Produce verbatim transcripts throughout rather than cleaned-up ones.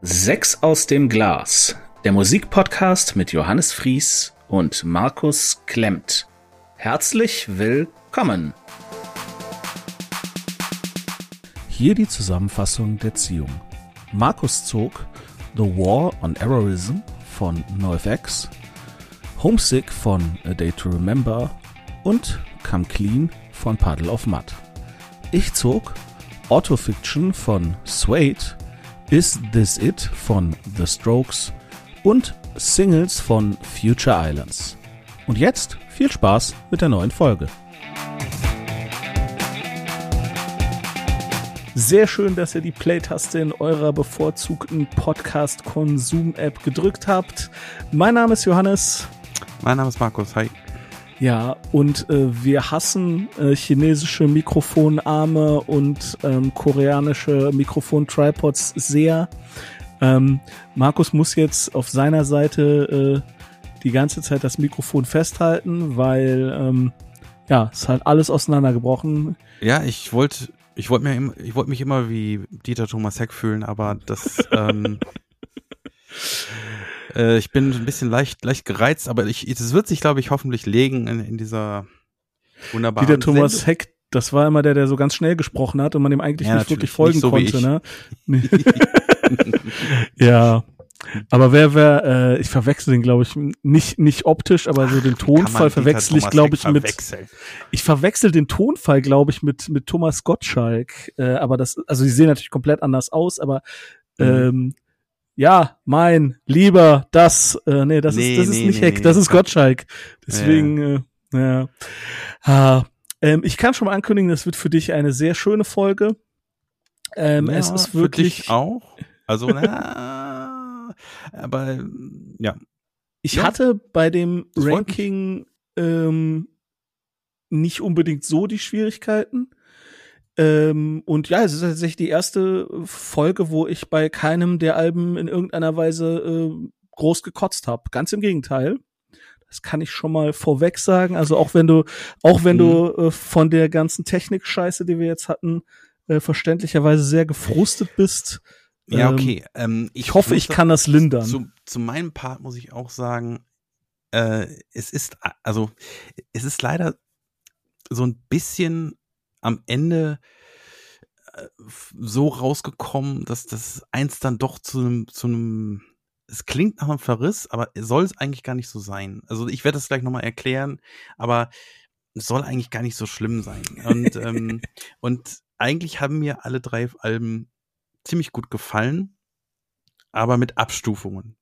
Sechs aus dem Glas, der Musikpodcast mit Johannes Fries und Markus Klemmt. Herzlich willkommen. Hier die Zusammenfassung der Ziehung. Markus zog The War on Errorism von NoFX, Homesick von A Day to Remember und Come Clean von Puddle of Mud. Ich zog Autofiction von Suede, Is This It von The Strokes und Singles von Future Islands. Und jetzt viel Spaß mit der neuen Folge. Sehr schön, dass ihr die Play-Taste in eurer bevorzugten Podcast-Konsum-App gedrückt habt. Mein Name ist Johannes. Mein Name ist Markus. Hi. Ja, und äh, wir hassen äh, chinesische Mikrofonarme und ähm, koreanische Mikrofon-Tripods sehr. Ähm, Markus muss jetzt auf seiner Seite äh, die ganze Zeit das Mikrofon festhalten, weil ähm, ja, es ist halt alles auseinandergebrochen. Ja, ich wollte ich wollte mir im, ich wollte mich immer wie Dieter Thomas Heck fühlen, aber das ähm, äh, ich bin ein bisschen leicht leicht gereizt, aber ich es wird sich, glaube ich, hoffentlich legen in, in dieser wunderbaren Dieter Thomas Sendung. Heck, das war immer der, der so ganz schnell gesprochen hat und man dem eigentlich Ja, nicht wirklich folgen nicht so wie konnte, ich. ne? Ja. Aber wer, wer, äh, ich verwechsel den, glaube ich, nicht nicht optisch, aber so den Ach, kann man Tonfall Dieter verwechsel ich, Thomas glaube Heck ich, mit, verwechseln? ich verwechsel den Tonfall, glaube ich, mit mit Thomas Gottschalk. Äh, aber das, also die sehen natürlich komplett anders aus, aber Mhm. ähm, ja, mein Lieber, das, äh, nee, das Nee, ist, das ist nee, nicht nee, Heck, nee. das ist Gottschalk. Deswegen, äh, ja. Ah, ähm, ich kann schon mal ankündigen, das wird für dich eine sehr schöne Folge. Ähm, Ja, es ist für wirklich, dich auch. Also, na, aber ja. ich Ja, hatte bei dem das freut Ranking ähm, nicht unbedingt so die Schwierigkeiten. Ähm, und ja, es ist tatsächlich die erste Folge, wo ich bei keinem der Alben in irgendeiner Weise äh, groß gekotzt habe. Ganz im Gegenteil. Das kann ich schon mal vorweg sagen. Also auch wenn du, auch wenn Mhm. du äh, von der ganzen Technik-Scheiße, die wir jetzt hatten, äh, verständlicherweise sehr gefrustet bist. Ja, ähm, okay. Ähm, Ich hoffe, muss ich kann das lindern. Zu, zu meinem Part muss ich auch sagen, äh, es ist, also, es ist leider so ein bisschen am Ende äh, so rausgekommen, dass das eins dann doch zu einem, zu einem, es klingt nach einem Verriss, aber soll es eigentlich gar nicht so sein. Also ich werde das gleich nochmal erklären, aber es soll eigentlich gar nicht so schlimm sein. Und, ähm, und eigentlich haben mir alle drei Alben ziemlich gut gefallen, aber mit Abstufungen.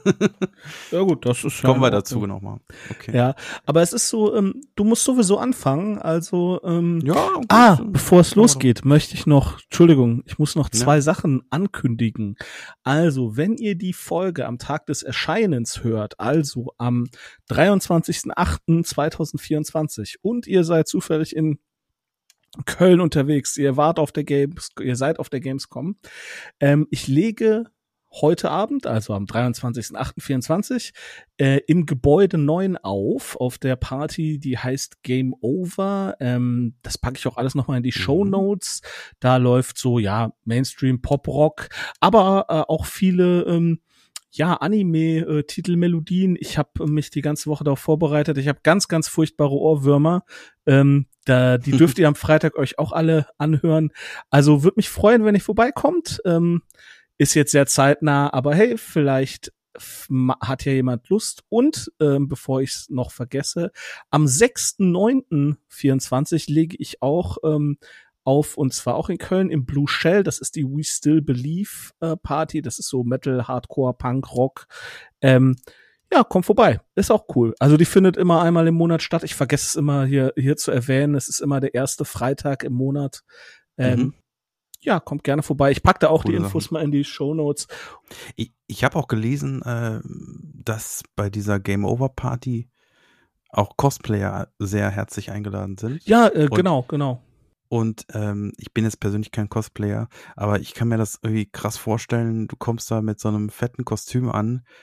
Ja gut, das ist ja Kommen wir in dazu Ordnung. nochmal. Okay. Ja, aber es ist so, ähm, du musst sowieso anfangen, also ähm, Ja, gut, ah, dann bevor es machen wir losgeht, möchte ich noch, Entschuldigung, ich muss noch Ja. zwei Sachen ankündigen. Also, wenn ihr die Folge am Tag des Erscheinens hört, also am dreiundzwanzigsten achten zweitausendvierundzwanzig und ihr seid zufällig in Köln unterwegs, ihr wart auf der Games, ihr seid auf der Gamescom, ähm, ich lege heute Abend, also am dreiundzwanzigsten achten vierundzwanzig, äh, im Gebäude neun auf, auf der Party, die heißt Game Over. Ähm, das packe ich auch alles nochmal in die Mhm. Shownotes. Da läuft so, ja, Mainstream Pop-Rock, aber äh, auch viele, ähm, ja, Anime-Titelmelodien. Ich habe mich die ganze Woche darauf vorbereitet. Ich habe ganz, ganz furchtbare Ohrwürmer. Ähm, da, die dürft ihr am Freitag euch auch alle anhören. Also würde mich freuen, wenn ihr vorbeikommt. Ähm, ist jetzt sehr zeitnah, aber hey, vielleicht f- ma- hat ja jemand Lust. Und ähm, bevor ich es noch vergesse, am sechsten neunten vierundzwanzig lege ich auch ähm, auf, und zwar auch in Köln im Blue Shell. Das ist die We Still Believe äh, Party. Das ist so Metal, Hardcore, Punk, Rock. Ähm, ja, kommt vorbei. Ist auch cool. Also die findet immer einmal im Monat statt. Ich vergesse es immer hier, hier zu erwähnen. Es ist immer der erste Freitag im Monat. Ähm, Mhm. Ja, kommt gerne vorbei. Ich pack da auch Coole die Infos Sachen. mal in die Shownotes. Ich, ich habe auch gelesen, äh, dass bei dieser Game Over Party auch Cosplayer sehr herzlich eingeladen sind. Ja, äh, Und, genau, genau. und ähm, ich bin jetzt persönlich kein Cosplayer, aber ich kann mir das irgendwie krass vorstellen. Du kommst da mit so einem fetten Kostüm an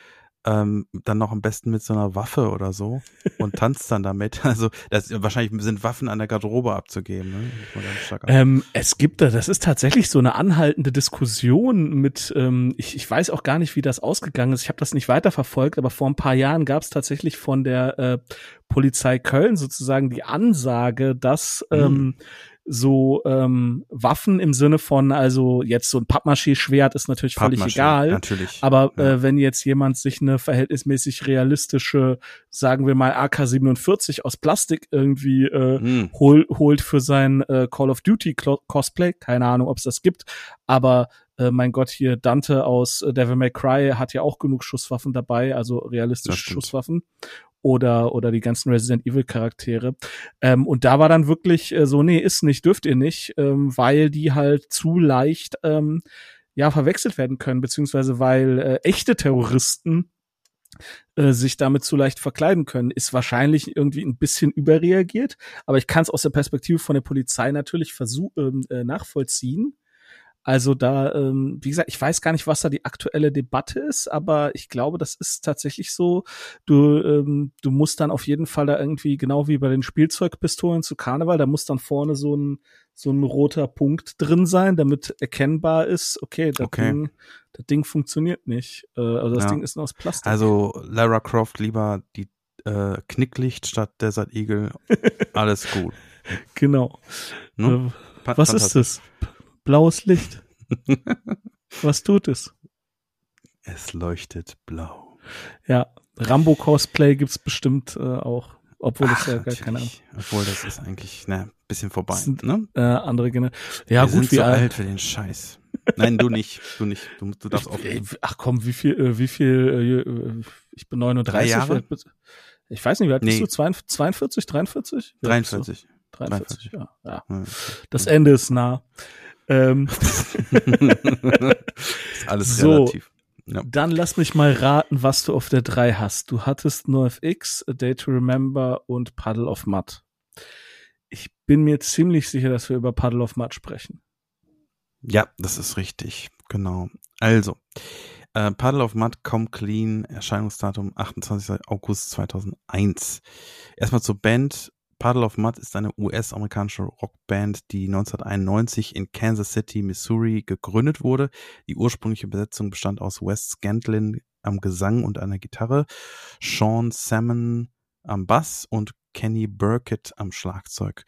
ähm, dann noch am besten mit so einer Waffe oder so und tanzt dann damit. Also das wahrscheinlich sind Waffen an der Garderobe abzugeben. Ne? Ganz stark ähm, es gibt da, das ist tatsächlich so eine anhaltende Diskussion mit, ähm, ich, ich weiß auch gar nicht, wie das ausgegangen ist. Ich habe das nicht weiterverfolgt, aber vor ein paar Jahren gab es tatsächlich von der äh, Polizei Köln sozusagen die Ansage, dass Mhm. ähm, so ähm, Waffen im Sinne von, also jetzt so ein Pappmaché-Schwert ist natürlich völlig Pappmaché, egal, natürlich. aber Ja. äh, wenn jetzt jemand sich eine verhältnismäßig realistische, sagen wir mal A K siebenundvierzig aus Plastik irgendwie äh, Mhm. hol, holt für sein äh, Call of Duty Clo- Cosplay, keine Ahnung, ob es das gibt, aber äh, mein Gott, hier Dante aus äh, Devil May Cry hat ja auch genug Schusswaffen dabei, also Das realistische stimmt. Schusswaffen. Oder, oder die ganzen Resident Evil Charaktere. Ähm, und da war dann wirklich äh, so, nee, ist nicht, dürft ihr nicht, ähm, weil die halt zu leicht, ähm, ja, verwechselt werden können, beziehungsweise weil äh, echte Terroristen äh, sich damit zu leicht verkleiden können, ist wahrscheinlich irgendwie ein bisschen überreagiert. Aber ich kann es aus der Perspektive von der Polizei natürlich versuchen, äh, nachvollziehen. Also da, ähm, wie gesagt, ich weiß gar nicht, was da die aktuelle Debatte ist, aber ich glaube, das ist tatsächlich so. Du, ähm, du musst dann auf jeden Fall da irgendwie, genau wie bei den Spielzeugpistolen zu Karneval, da muss dann vorne so ein so ein roter Punkt drin sein, damit erkennbar ist, okay, das Okay. Ding, das Ding funktioniert nicht. Äh, also das Ja. Ding ist nur aus Plastik. Also Lara Croft lieber die äh, Knicklicht statt Desert Eagle. Alles gut. Genau. Ne? Äh, was ist das? Blaues Licht. Was tut es? Es leuchtet blau. Ja, Rambo-Cosplay gibt's bestimmt äh, auch, obwohl Ach, es ja gar keine Ahnung. Obwohl das ist eigentlich ne bisschen vorbei, Sind, ne? Äh, andere Gener Ja, Wir gut, sind wie so alt. alt für den Scheiß. Nein, du nicht, du nicht. Du, du darfst auch. Ich, ach komm, wie viel, äh, wie viel, äh, ich bin neununddreißig. Drei Jahre? Ich weiß nicht, wie alt Nee. bist du? zweiundvierzig, dreiundvierzig? Wie alt bist du? dreiundvierzig. dreiundvierzig, ja. ja. Ja. Das Ende ist nah. Ähm. Ist alles so, relativ. Ja. Dann lass mich mal raten, was du auf der drei hast. Du hattest NoFX, A Day to Remember und Puddle of Mud. Ich bin mir ziemlich sicher, dass wir über Puddle of Mud sprechen. Ja, das ist richtig. Genau. Also, äh, Puddle of Mud, Come Clean, Erscheinungsdatum achtundzwanzigster August zweitausendeins. Erstmal zur Band. Puddle of Mud ist eine U S-amerikanische Rockband, die neunzehnhunderteinundneunzig in Kansas City, Missouri gegründet wurde. Die ursprüngliche Besetzung bestand aus Wes Scantlin am Gesang und einer Gitarre, Sean Salmon am Bass und Kenny Burkett am Schlagzeug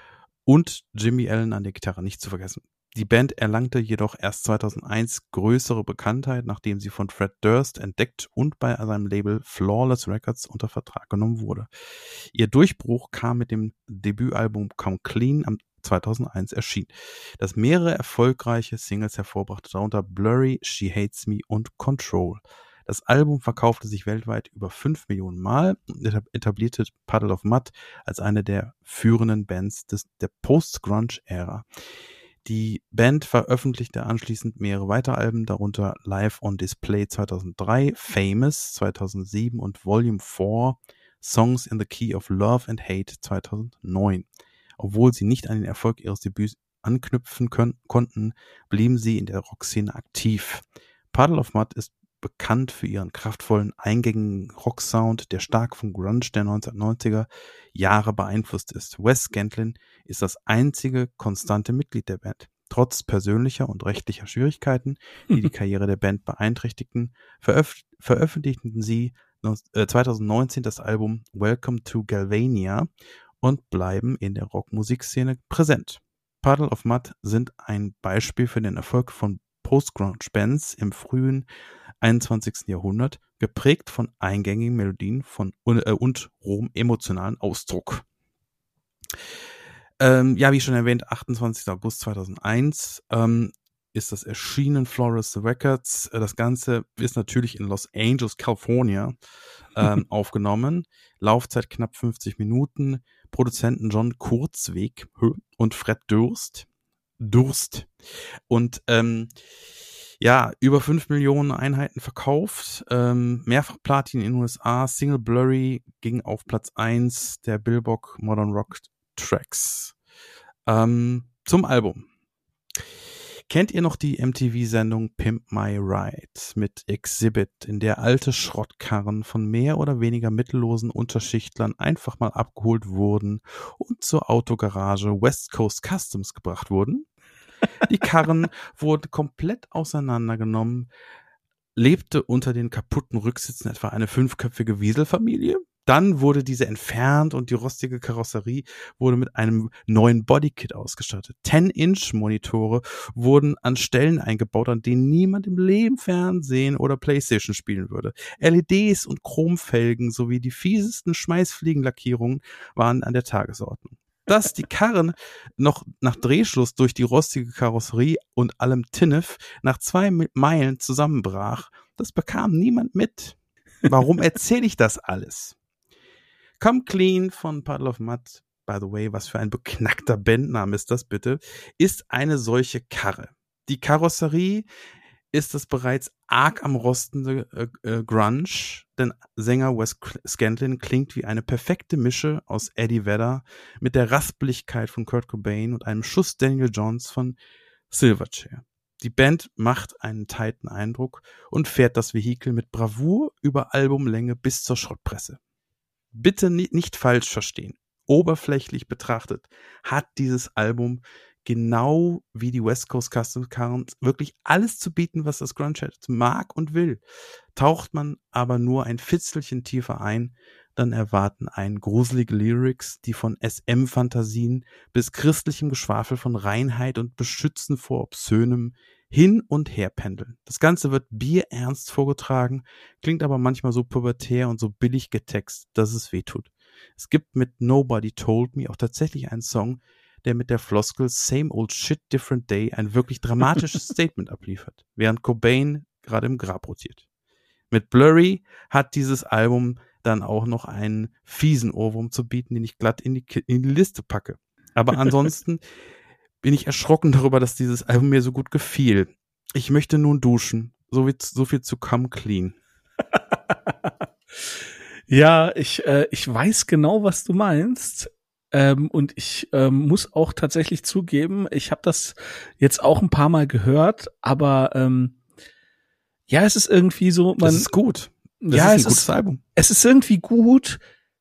und Jimmy Allen an der Gitarre, nicht zu vergessen. Die Band erlangte jedoch erst zweitausendeins größere Bekanntheit, nachdem sie von Fred Durst entdeckt und bei seinem Label Flawless Records unter Vertrag genommen wurde. Ihr Durchbruch kam mit dem Debütalbum Come Clean am zweitausendeins erschien, das mehrere erfolgreiche Singles hervorbrachte, darunter Blurry, She Hates Me und Control. Das Album verkaufte sich weltweit über fünf Millionen Mal und etablierte Puddle of Mud als eine der führenden Bands des, der Post-Grunge-Ära. Die Band veröffentlichte anschließend mehrere weitere Alben, darunter Live on Display zweitausenddrei, Famous zweitausendsieben und Volume vier, Songs in the Key of Love and Hate zweitausendneun. Obwohl sie nicht an den Erfolg ihres Debüts anknüpfen können, konnten, blieben sie in der Rockszene aktiv. Puddle of Mud ist bekannt für ihren kraftvollen, eingängigen Rocksound, der stark vom Grunge der neunzehnhundertneunziger Jahre beeinflusst ist. Wes Scantlin ist das einzige konstante Mitglied der Band. Trotz persönlicher und rechtlicher Schwierigkeiten, die die Karriere der Band beeinträchtigten, veröf- veröffentlichten sie zweitausendneunzehn das Album Welcome to Galvania und bleiben in der Rockmusikszene präsent. Puddle of Mud sind ein Beispiel für den Erfolg von Post-Grunge-Bands im frühen einundzwanzigsten Jahrhundert, geprägt von eingängigen Melodien von, äh, und rohem emotionalen Ausdruck. Ähm, ja, wie schon erwähnt, achtundzwanzigster August zweitausendeins ähm, ist das erschienen, Flawless Records. Das Ganze ist natürlich in Los Angeles, California ähm, aufgenommen. Laufzeit knapp fünfzig Minuten. Produzenten John Kurzweg und Fred Durst. Durst. Und ähm, ja, über fünf Millionen Einheiten verkauft, ähm, mehrfach Platin in den U S A, Single Blurry ging auf Platz eins der Billboard Modern Rock Tracks. Ähm, zum Album. Kennt ihr noch die M T V-Sendung Pimp My Ride mit Exhibit, in der alte Schrottkarren von mehr oder weniger mittellosen Unterschichtlern einfach mal abgeholt wurden und zur Autogarage West Coast Customs gebracht wurden? Die Karren wurden komplett auseinandergenommen, lebte unter den kaputten Rücksitzen etwa eine fünfköpfige Wieselfamilie. Dann wurde diese entfernt und die rostige Karosserie wurde mit einem neuen Bodykit ausgestattet. zehn-Inch-Monitore wurden an Stellen eingebaut, an denen niemand im Leben Fernsehen oder Playstation spielen würde. L E Ds und Chromfelgen sowie die fiesesten Schmeißfliegenlackierungen waren an der Tagesordnung. Dass die Karren noch nach Drehschluss durch die rostige Karosserie und allem Tinnef nach zwei Meilen zusammenbrach, das bekam niemand mit. Warum erzähle ich das alles? Come Clean von Puddle of Mudd, by the way, was für ein beknackter Bandname ist das bitte, ist eine solche Karre. Die Karosserie ist das bereits arg am rostende äh, äh, Grunge, denn Sänger Wes Scantlin klingt wie eine perfekte Mische aus Eddie Vedder mit der Raspeligkeit von Kurt Cobain und einem Schuss Daniel Johns von Silverchair. Die Band macht einen tighten Eindruck und fährt das Vehikel mit Bravour über Albumlänge bis zur Schrottpresse. Bitte nicht, nicht falsch verstehen. Oberflächlich betrachtet hat dieses Album genau wie die West Coast Customs Karren wirklich alles zu bieten, was das Grunge mag und will. Taucht man aber nur ein Fitzelchen tiefer ein, dann erwarten einen gruselige Lyrics, die von S M-Fantasien bis christlichem Geschwafel von Reinheit und Beschützen vor Obszönem hin und her pendeln. Das Ganze wird bierernst vorgetragen, klingt aber manchmal so pubertär und so billig getext, dass es wehtut. Es gibt mit Nobody Told Me auch tatsächlich einen Song, der mit der Floskel Same Old Shit, Different Day ein wirklich dramatisches Statement abliefert, während Cobain gerade im Grab rotiert. Mit Blurry hat dieses Album dann auch noch einen fiesen Ohrwurm zu bieten, den ich glatt in die, in die Liste packe. Aber ansonsten bin ich erschrocken darüber, dass dieses Album mir so gut gefiel. Ich möchte nun duschen. So, wie, so viel zu Come Clean. Ja, ich, äh, ich weiß genau, was du meinst. Ähm, und ich ähm, muss auch tatsächlich zugeben, ich habe das jetzt auch ein paar Mal gehört, aber ähm, ja, es ist irgendwie so, man. Das ist gut. Das ja, ist ein es gutes ist, Album. Es ist irgendwie gut,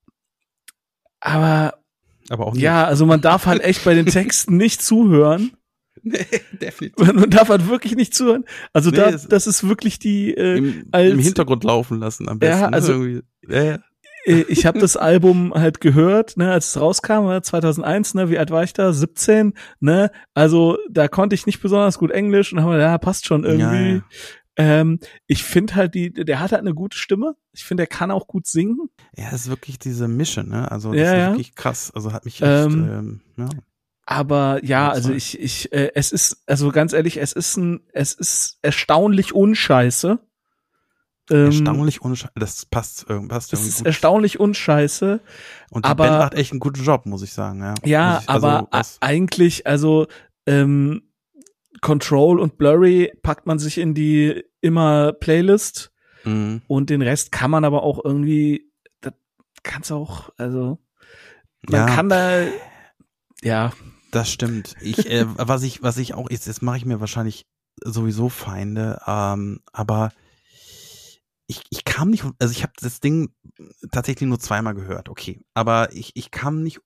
aber Aber auch nicht. Ja, also man darf halt echt bei den Texten nicht zuhören. Nee, definitiv. Man darf halt wirklich nicht zuhören. Also Nee, da, das, das ist wirklich die äh, im, als, im Hintergrund laufen lassen am besten. Ja, also ne? ja, ja. Ich habe das Album halt gehört, ne, als es rauskam, ne, zweitausendeins, ne, wie alt war ich da? siebzehn, ne? Also da konnte ich nicht besonders gut Englisch und habe ja, passt schon irgendwie. Ja, ja. Ähm, ich finde halt, die, der hat halt eine gute Stimme. Ich finde, der kann auch gut singen. Ja, es ist wirklich diese Mische, ne? Also das Ja, ist ja. wirklich krass. Also hat mich echt, Ähm, ähm, ja. Aber ja, Ja, also voll. ich, ich, äh, es ist, also ganz ehrlich, es ist ein, es ist erstaunlich unscheiße. Ähm, Erstaunlich unscheiße. Das passt, äh, passt Es irgendwie ist gut. erstaunlich unscheiße. Und die aber- Band macht echt einen guten Job, muss ich sagen, ja. Ja, muss ich, also, aber was, a- eigentlich, also ähm, Control und Blurry packt man sich in die immer Playlist mh. und den Rest kann man aber auch irgendwie, das kann's auch, also man Ja. kann da, ja, Das stimmt. Ich, äh, was ich, was ich auch, jetzt, jetzt mache ich mir wahrscheinlich sowieso Feinde, ähm, aber ich, ich kam nicht, also ich habe das Ding tatsächlich nur zweimal gehört, okay, aber ich, ich kam nicht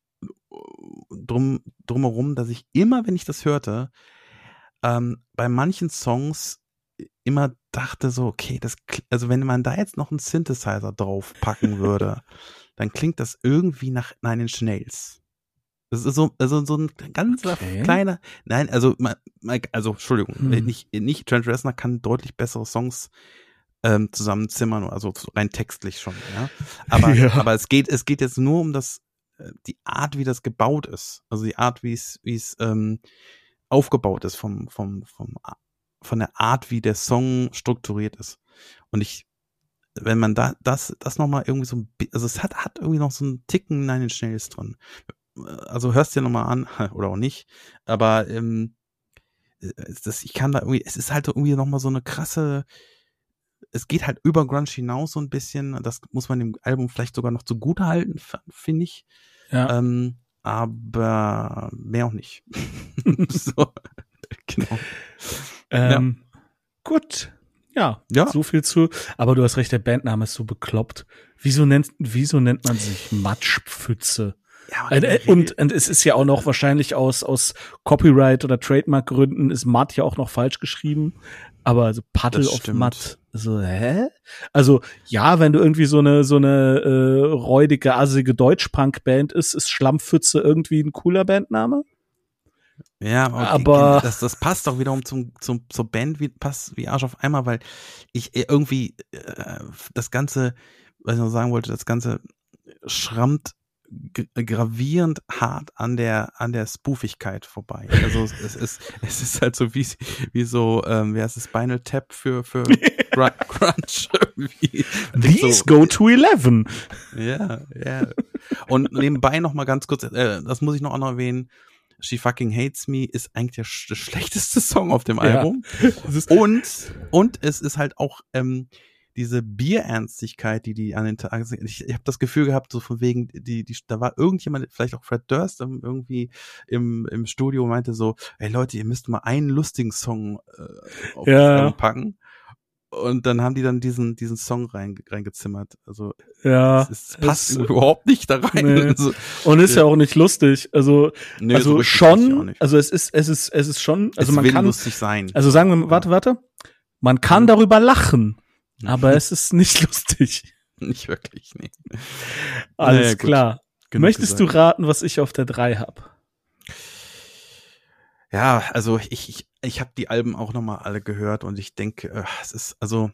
drum, drumherum, dass ich immer, wenn ich das hörte, ähm, bei manchen Songs immer dachte so, okay, das, kl- also wenn man da jetzt noch einen Synthesizer drauf packen würde, dann klingt das irgendwie nach Nine Inch Nails. Das ist so, also so ein ganz Okay. kleiner, nein, also, ma- ma- also, Entschuldigung, Hm. nicht, nicht Trent Reznor kann deutlich bessere Songs ähm, zusammenzimmern, also rein textlich schon, ja. Aber, Ja. aber es geht, es geht jetzt nur um das, äh, die Art, wie das gebaut ist. Also die Art, wie es, wie es ähm, aufgebaut ist, vom, vom, vom, von der Art, wie der Song strukturiert ist. Und ich, wenn man da, das, das nochmal irgendwie so, ein bi- also es hat, hat irgendwie noch so einen Ticken Nine Inch Nails drin. Also hörst dir nochmal an, oder auch nicht, aber ähm, das, ich kann da irgendwie, es ist halt irgendwie nochmal so eine krasse, es geht halt über Grunge hinaus so ein bisschen, das muss man dem Album vielleicht sogar noch zugute halten, f- finde ich, ja. ähm, aber mehr auch nicht. So. genau. Ähm, ja. Gut. Ja, ja, so viel zu. Aber du hast recht, der Bandname ist so bekloppt. Wieso nennt, wieso nennt man sich Matschpfütze? Ja, und, äh, und, und es ist ja auch noch wahrscheinlich aus, aus Copyright- oder Trademark-Gründen ist Matt ja auch noch falsch geschrieben. Aber also Puddle of Matt, so, hä? Also, ja, wenn du irgendwie so eine, so eine, äh, räudige, assige Deutsch-Punk-Band ist, ist Schlammpfütze irgendwie ein cooler Bandname? Ja, okay, aber das, das passt doch wiederum zum, zum, zur Band wie, passt wie Arsch auf einmal, weil ich irgendwie äh, das Ganze, was ich noch sagen wollte, das Ganze schrammt gravierend hart an der an der Spoofigkeit vorbei. Also es ist es ist halt so wie wie so ähm, wie heißt es, Spinal Tap für für Grunge irgendwie. These so, go to eleven. Ja, ja. Und nebenbei noch mal ganz kurz, äh, das muss ich noch auch noch erwähnen. She Fucking Hates Me ist eigentlich der, sch- der schlechteste Song auf dem Ja. Album. Und, und es ist halt auch ähm, diese Bierernstigkeit, die die an den Tag, ich, ich habe das Gefühl gehabt, so von wegen, die, die, da war irgendjemand, vielleicht auch Fred Durst irgendwie im, im Studio, meinte so, hey Leute, ihr müsst mal einen lustigen Song äh, auf ja. das Album packen. Und dann haben die dann diesen diesen Song rein, reingezimmert. Also ja, es, es passt es, überhaupt nicht da rein. Nee. Also, und ist ja. ja auch nicht lustig. Also nee, also so schon, also es ist es ist es ist schon, also es man will kann lustig sein. Also sagen wir, warte, warte, man kann mhm. darüber lachen, aber es ist nicht lustig. Nicht wirklich, nee. Alles naja, klar. Genug Möchtest gesagt. du raten, was ich auf der drei hab? Ja, also ich ich ich habe die Alben auch nochmal alle gehört und ich denke, äh, es ist also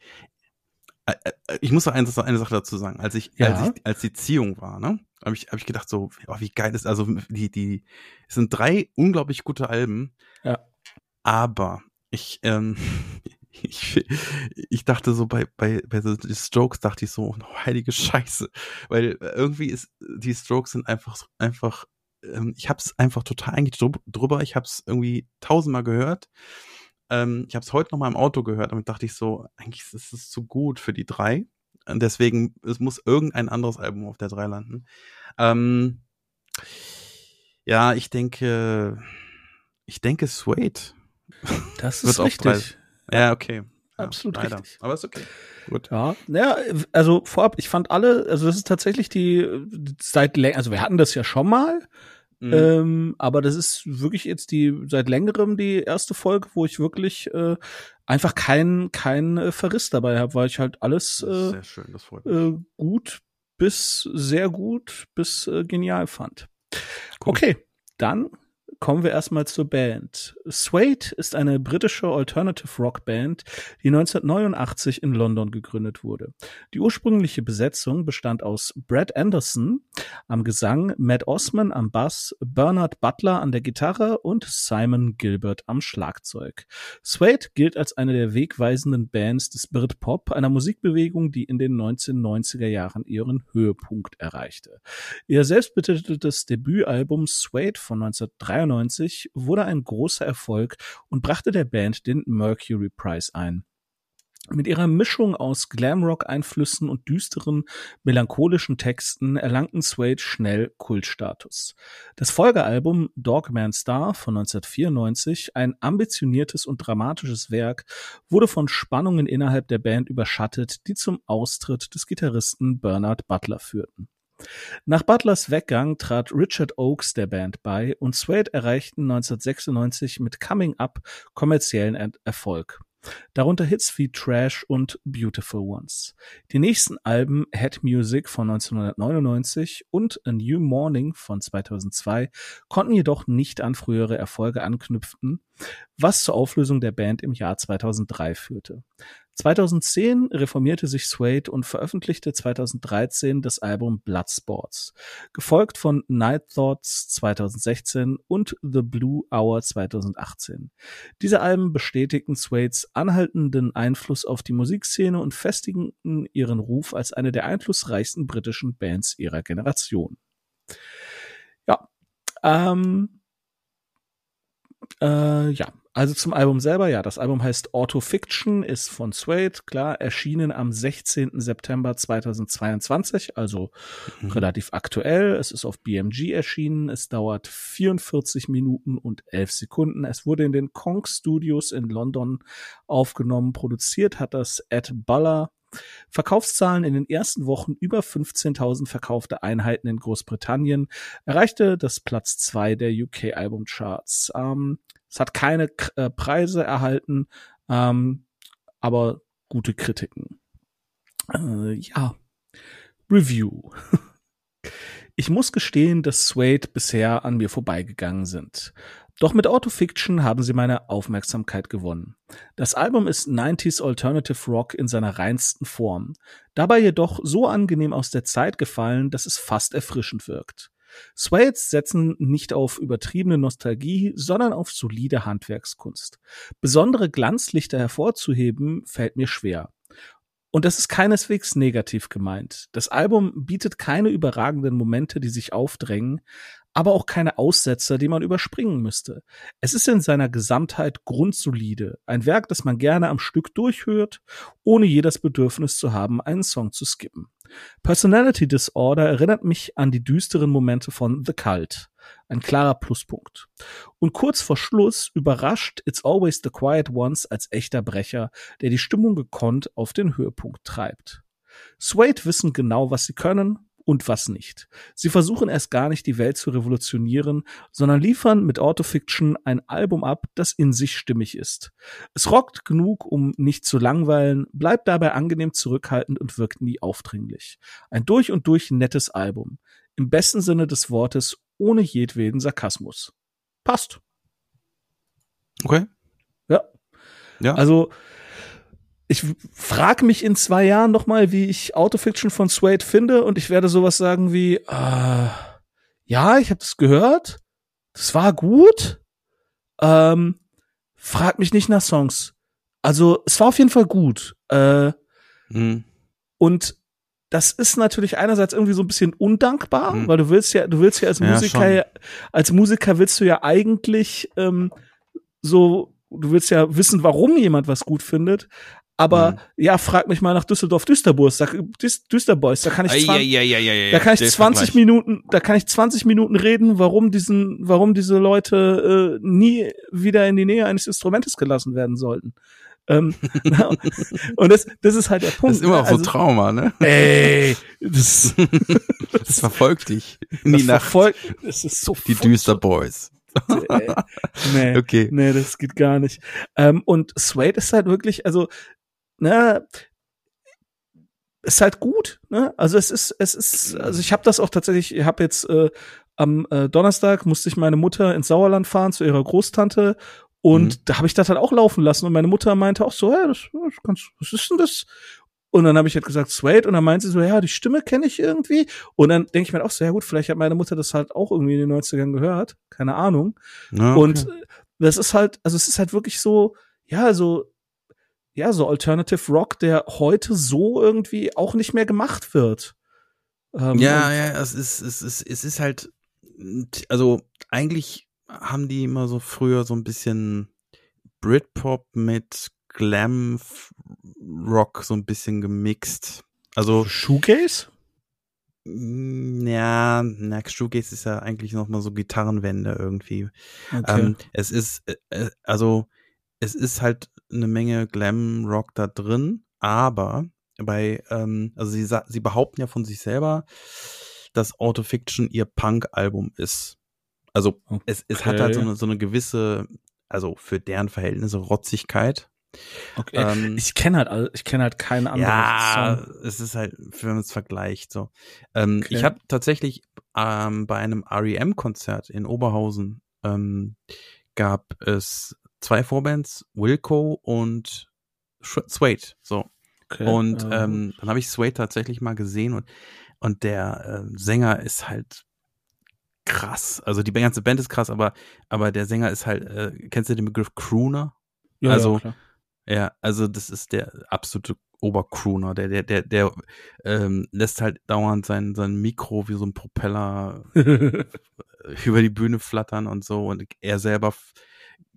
äh, äh, ich muss noch eine, eine Sache dazu sagen, als ich ja. als ich als die Ziehung war, ne, habe ich habe ich gedacht so, oh, wie geil ist, also die die es sind drei unglaublich gute Alben. Ja. Aber ich ähm Ich, ich dachte so bei bei bei The Strokes dachte ich so, oh, heilige Scheiße, weil irgendwie ist die Strokes sind einfach einfach ähm, ich hab's einfach total eigentlich drüber, ich hab's irgendwie tausendmal gehört, ähm, ich hab's heute noch mal im Auto gehört und dachte ich so, eigentlich ist es zu gut für die drei und deswegen es muss irgendein anderes Album auf der drei landen. Ähm, ja, ich denke ich denke Suede. Das ist richtig. Ja, okay. Ja, absolut leider. richtig. Aber ist okay. Gut. Ja, ja, also vorab, ich fand alle, also das ist tatsächlich die seit länger, also wir hatten das ja schon mal, mhm. ähm, aber das ist wirklich jetzt die seit längerem die erste Folge, wo ich wirklich äh, einfach keinen keinen äh, Verriss dabei habe, weil ich halt alles äh, sehr schön, das freut mich. Äh, gut bis sehr gut bis äh, genial fand. Cool. Okay, dann kommen wir erstmal zur Band. Suede ist eine britische Alternative Rock Band, die neunzehnhundertneunundachtzig in London gegründet wurde. Die ursprüngliche Besetzung bestand aus Brad Anderson am Gesang, Matt Osman am Bass, Bernard Butler an der Gitarre und Simon Gilbert am Schlagzeug. Suede gilt als eine der wegweisenden Bands des Britpop, einer Musikbewegung, die in den neunzehnhundertneunziger Jahren ihren Höhepunkt erreichte. Ihr selbstbetiteltes Debütalbum Suede von neunzehnhundertdreiundneunzig wurde ein großer Erfolg und brachte der Band den Mercury Prize ein. Mit ihrer Mischung aus Glamrock-Einflüssen und düsteren, melancholischen Texten erlangten Suede schnell Kultstatus. Das Folgealbum Dogman Star von neunzehnhundertvierundneunzig, ein ambitioniertes und dramatisches Werk, wurde von Spannungen innerhalb der Band überschattet, die zum Austritt des Gitarristen Bernard Butler führten. Nach Butlers Weggang trat Richard Oakes der Band bei und Suede erreichten neunzehnhundertsechsundneunzig mit Coming Up kommerziellen er- Erfolg. Darunter Hits wie Trash und Beautiful Ones. Die nächsten Alben Head Music von neunzehnhundertneunundneunzig und A New Morning von zweitausendzwei konnten jedoch nicht an frühere Erfolge anknüpfen, was zur Auflösung der Band im Jahr zweitausenddrei führte. zweitausendzehn reformierte sich Suede und veröffentlichte zweitausenddreizehn das Album Bloodsports, gefolgt von Night Thoughts zweitausendsechzehn und The Blue Hour zweitausendachtzehn. Diese Alben bestätigten Suedes anhaltenden Einfluss auf die Musikszene und festigten ihren Ruf als eine der einflussreichsten britischen Bands ihrer Generation. Ja, ähm, Äh, ja, also zum Album selber, ja, das Album heißt Autofiction, ist von Suede, klar, erschienen am sechzehnten September zweitausendzweiundzwanzig, also mhm. relativ aktuell. Es ist auf B M G erschienen, es dauert vierundvierzig Minuten und elf Sekunden. Es wurde in den Kong Studios in London aufgenommen, produziert hat das Ed Buller. Verkaufszahlen in den ersten Wochen über fünfzehntausend verkaufte Einheiten in Großbritannien, erreichte das Platz zwei der U K-Albumcharts. Ähm, es hat keine äh, Preise erhalten, ähm, aber gute Kritiken. Äh, ja, Review. Ich muss gestehen, dass Suede bisher an mir vorbeigegangen sind. Doch mit Autofiction haben sie meine Aufmerksamkeit gewonnen. Das Album ist neunziger Alternative Rock in seiner reinsten Form, dabei jedoch so angenehm aus der Zeit gefallen, dass es fast erfrischend wirkt. Suede setzen nicht auf übertriebene Nostalgie, sondern auf solide Handwerkskunst. Besondere Glanzlichter hervorzuheben, fällt mir schwer. Und das ist keineswegs negativ gemeint. Das Album bietet keine überragenden Momente, die sich aufdrängen, aber auch keine Aussetzer, die man überspringen müsste. Es ist in seiner Gesamtheit grundsolide, ein Werk, das man gerne am Stück durchhört, ohne je das Bedürfnis zu haben, einen Song zu skippen. Personality Disorder erinnert mich an die düsteren Momente von The Cult. Ein klarer Pluspunkt. Und kurz vor Schluss überrascht It's Always the Quiet Ones als echter Brecher, der die Stimmung gekonnt auf den Höhepunkt treibt. Suede wissen genau, was sie können und was nicht. Sie versuchen erst gar nicht, die Welt zu revolutionieren, sondern liefern mit Autofiction ein Album ab, das in sich stimmig ist. Es rockt genug, um nicht zu langweilen, bleibt dabei angenehm zurückhaltend und wirkt nie aufdringlich. Ein durch und durch nettes Album. Im besten Sinne des Wortes, ohne jedweden Sarkasmus. Passt. Okay. Ja. Ja. Also, ich frage mich in zwei Jahren nochmal, wie ich Autofiction von Suede finde, und ich werde sowas sagen wie, äh, ja, ich habe das gehört, das war gut, ähm, frag mich nicht nach Songs. Also, es war auf jeden Fall gut. Äh, mhm. Und das ist natürlich einerseits irgendwie so ein bisschen undankbar, mhm. weil du willst ja, du willst ja als Musiker, ja, als Musiker willst du ja eigentlich ähm, so, du willst ja wissen, warum jemand was gut findet. Aber mhm. ja, frag mich mal nach Düsseldorf Düsterboys, da, Düsterboys, da kann ich zwanzig, ja, ja, ja, ja, da kann ich zwanzig Minuten, da kann ich zwanzig Minuten reden, warum diesen, warum diese Leute äh, nie wieder in die Nähe eines Instrumentes gelassen werden sollten. ähm, und das, das ist halt der Punkt. Das ist immer auch also, so Trauma, ne? Ey, das, das verfolgt dich in das die Nacht. Verfolgt, das ist so die Düsterboys. nee, okay. nee, das geht gar nicht. Ähm, und Suede ist halt wirklich, also, ne, ist halt gut, ne? Also es ist, es ist, also ich habe das auch tatsächlich, ich habe jetzt äh, am äh, Donnerstag musste ich meine Mutter ins Sauerland fahren zu ihrer Großtante. Und mhm. da habe ich das halt auch laufen lassen. Und meine Mutter meinte auch so, ja, das, das kannst, was ist denn das? Und dann habe ich halt gesagt, Suede. Und dann meinte sie so, ja, die Stimme kenne ich irgendwie. Und dann denke ich mir auch so, ja gut, vielleicht hat meine Mutter das halt auch irgendwie in den neunzigern gehört. Keine Ahnung. Ja, okay. Und das ist halt, also es ist halt wirklich so, ja, so, ja, so Alternative Rock, der heute so irgendwie auch nicht mehr gemacht wird. Ähm, ja, ja, es ist, es ist, es ist halt, also eigentlich haben die immer so früher so ein bisschen Britpop mit Glam Rock so ein bisschen gemixt. Also Shoegaze? Ja, na, Shoegaze ist ja eigentlich noch mal so Gitarrenwände irgendwie. Okay. Ähm, es ist, äh, also es ist halt eine Menge Glam Rock da drin, aber bei, ähm, also sie, sie behaupten ja von sich selber, dass Autofiction ihr Punk-Album ist. Also okay. es, es hat halt so eine, so eine gewisse, also für deren Verhältnisse Rotzigkeit. Okay. Ähm, ich kenne halt, ich kenne halt keinen anderen ja, Song. Es ist halt, wenn man es vergleicht, so. Ähm, okay. Ich habe tatsächlich ähm, bei einem R E M-Konzert in Oberhausen ähm, gab es zwei Vorbands, Wilco und Suede. So. Okay. Und äh, ähm, dann habe ich Suede tatsächlich mal gesehen und und der äh, Sänger ist halt krass. Also die ganze Band ist krass, aber aber der Sänger ist halt, äh, kennst du den Begriff Crooner? Ja, also ja, klar. Ja, also das ist der absolute Obercrooner, der der der der ähm, lässt halt dauernd sein sein Mikro wie so ein Propeller über die Bühne flattern und so, und er selber f-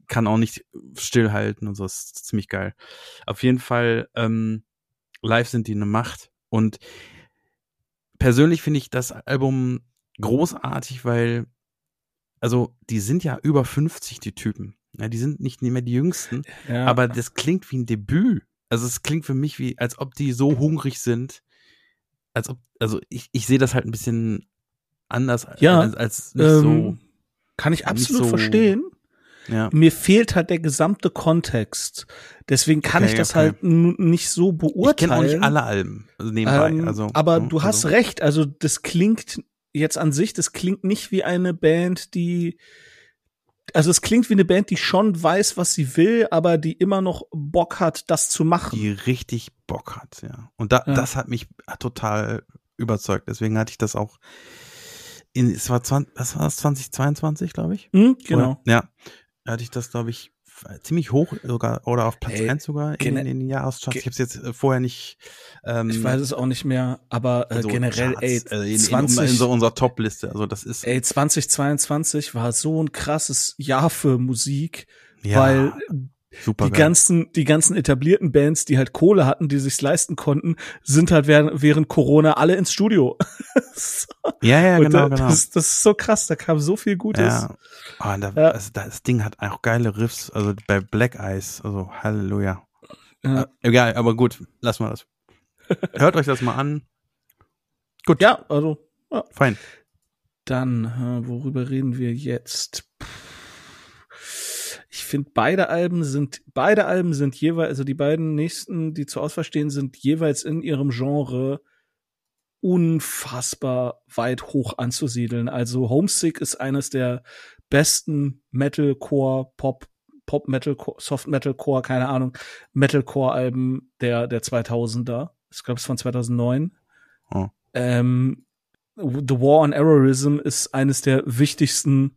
kann auch nicht stillhalten und so, das ist ziemlich geil. Auf jeden Fall, ähm, live sind die eine Macht und persönlich finde ich das Album großartig, weil, also die sind ja über fünfzig, die Typen. Ja, die sind nicht mehr die Jüngsten, Ja. aber das klingt wie ein Debüt. Also es klingt für mich wie, als ob die so hungrig sind, als ob, also ich, ich sehe das halt ein bisschen anders Ja, als, als nicht ähm, so. Kann ich absolut so, verstehen. Ja. Mir fehlt halt der gesamte Kontext. Deswegen kann Okay, ich das okay. halt n- nicht so beurteilen. Ich kenne auch nicht alle Alben also nebenbei. Ähm, also, aber so, du hast also. recht. Also das klingt jetzt an sich, das klingt nicht wie eine Band, die also es klingt wie eine Band, die schon weiß, was sie will, aber die immer noch Bock hat, das zu machen. Die richtig Bock hat, ja. Und da, Ja. das hat mich total überzeugt. Deswegen hatte ich das auch in, es war zwanzig, was war das, zwanzig zweiundzwanzig, glaube ich? Hm, genau. Oder, ja. Da hatte ich das, glaube ich, ziemlich hoch sogar, oder auf Platz Ey, eins sogar in, gene- in, in den Jahrescharts. ge- Ich habe es jetzt äh, vorher nicht, ähm, Ich weiß es auch nicht mehr, aber äh, also generell, Charts, ey, äh, in, in, zwanzig, in so unserer Top-Liste. Also das ist, ey, zwanzig zweiundzwanzig war so ein krasses Jahr für Musik, ja, weil super die geil. ganzen, die ganzen etablierten Bands, die halt Kohle hatten, die sich's leisten konnten, sind halt während, während Corona alle ins Studio. So. Ja, ja, Und genau, da, genau. Das, das ist so krass, da kam so viel Gutes. Ja. Oh, und da, Ja. Also das Ding hat auch geile Riffs, also bei Black Eyes, also Halleluja. Ja. Äh, egal, aber gut, lassen wir das. Hört euch das mal an. Gut, Ja, also, ja. fein. Dann, äh, worüber reden wir jetzt? Ich finde, beide Alben sind, beide Alben sind jeweils, also die beiden nächsten, die zur Auswahl stehen, sind jeweils in ihrem Genre unfassbar weit hoch anzusiedeln. Also Homesick ist eines der besten Metalcore, Pop, Pop Metalcore, Soft Metalcore, keine Ahnung, Metalcore-Alben der, der zweitausender. Ich glaube, es ist von zweitausendneun. Oh. Ähm, The War on Errorism ist eines der wichtigsten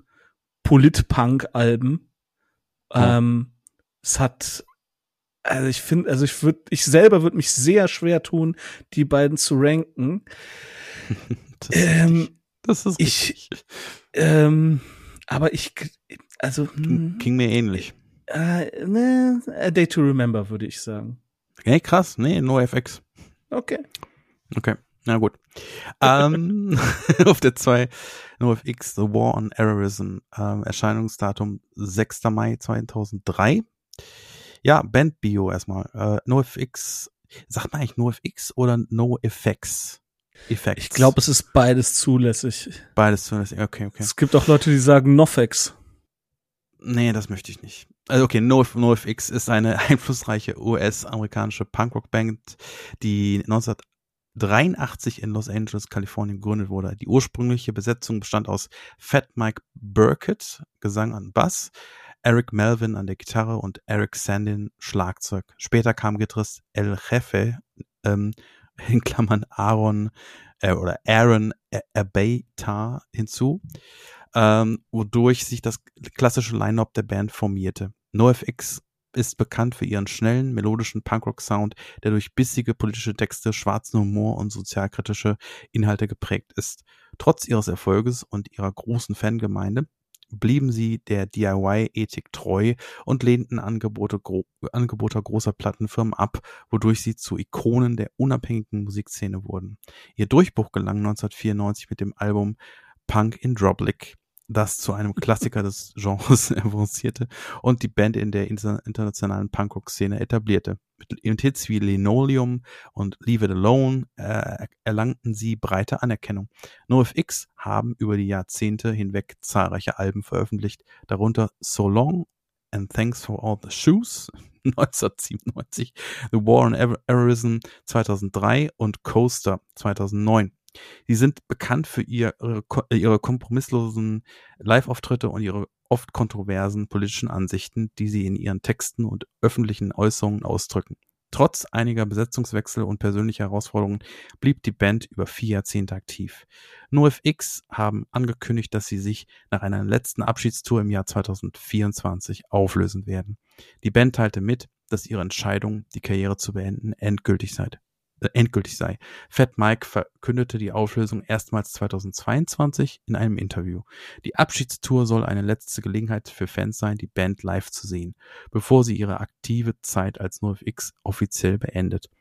Polit-Punk-Alben. Oh. Ähm, es hat, also ich finde, also ich würde, ich selber würde mich sehr schwer tun, die beiden zu ranken. Das ist Ähm, richtig. Das ist ich- richtig. Ähm, aber ich, also, Ging, hm, ging mir ähnlich. äh, ne, A Day to Remember, würde ich sagen. Hey, krass, nee, NoFX. Okay. Okay, na gut. ähm, auf der zwei NoFX, The War on Errorism, ähm, Erscheinungsdatum sechster Mai zweitausenddrei. Ja, Bandbio erstmal. Äh, NoFX, sagt man eigentlich NoFX oder NoFX? Effects. Ich glaube, es ist beides zulässig. Beides zulässig. Okay, okay. Es gibt auch Leute, die sagen Nofex. Nee, das möchte ich nicht. Also okay, No- NoFX ist eine einflussreiche U S-amerikanische Punkrock-Band, die neunzehnhundertdreiundachtzig in Los Angeles, Kalifornien gegründet wurde. Die ursprüngliche Besetzung bestand aus Fat Mike Burkett, Gesang an Bass, Eric Melvin an der Gitarre und Eric Sandin, Schlagzeug. Später kam Gitarrist El Jefe, ähm, in Klammern Aaron äh, oder Aaron Abeyta hinzu, ähm, wodurch sich das klassische Line-Up der Band formierte. NoFX ist bekannt für ihren schnellen, melodischen Punkrock-Sound, der durch bissige politische Texte, schwarzen Humor und sozialkritische Inhalte geprägt ist. Trotz ihres Erfolges und ihrer großen Fangemeinde blieben sie der D I Y-Ethik treu und lehnten Angebote, gro- Angebote großer Plattenfirmen ab, wodurch sie zu Ikonen der unabhängigen Musikszene wurden. Ihr Durchbruch gelang neunzehnhundertvierundneunzig mit dem Album Punk in Drublic, das zu einem Klassiker des Genres avancierte und die Band in der inter- internationalen Punkrock-Szene etablierte. Mit, mit Hits wie Linoleum und Leave It Alone äh, erlangten sie breite Anerkennung. NoFX haben über die Jahrzehnte hinweg zahlreiche Alben veröffentlicht, darunter So Long and Thanks for All the Shoes neunzehnhundertsiebenundneunzig, The War on Errorism zweitausenddrei und Coaster zweitausendneun. Sie sind bekannt für ihre, ihre kompromisslosen Live-Auftritte und ihre oft kontroversen politischen Ansichten, die sie in ihren Texten und öffentlichen Äußerungen ausdrücken. Trotz einiger Besetzungswechsel und persönlicher Herausforderungen blieb die Band über vier Jahrzehnte aktiv. NoFX haben angekündigt, dass sie sich nach einer letzten Abschiedstour im Jahr zweitausendvierundzwanzig auflösen werden. Die Band teilte mit, dass ihre Entscheidung, die Karriere zu beenden, endgültig sei. äh, endgültig sei. Fat Mike verkündete die Auflösung erstmals zweitausendzweiundzwanzig in einem Interview. Die Abschiedstour soll eine letzte Gelegenheit für Fans sein, die Band live zu sehen, bevor sie ihre aktive Zeit als NoFX offiziell beendet.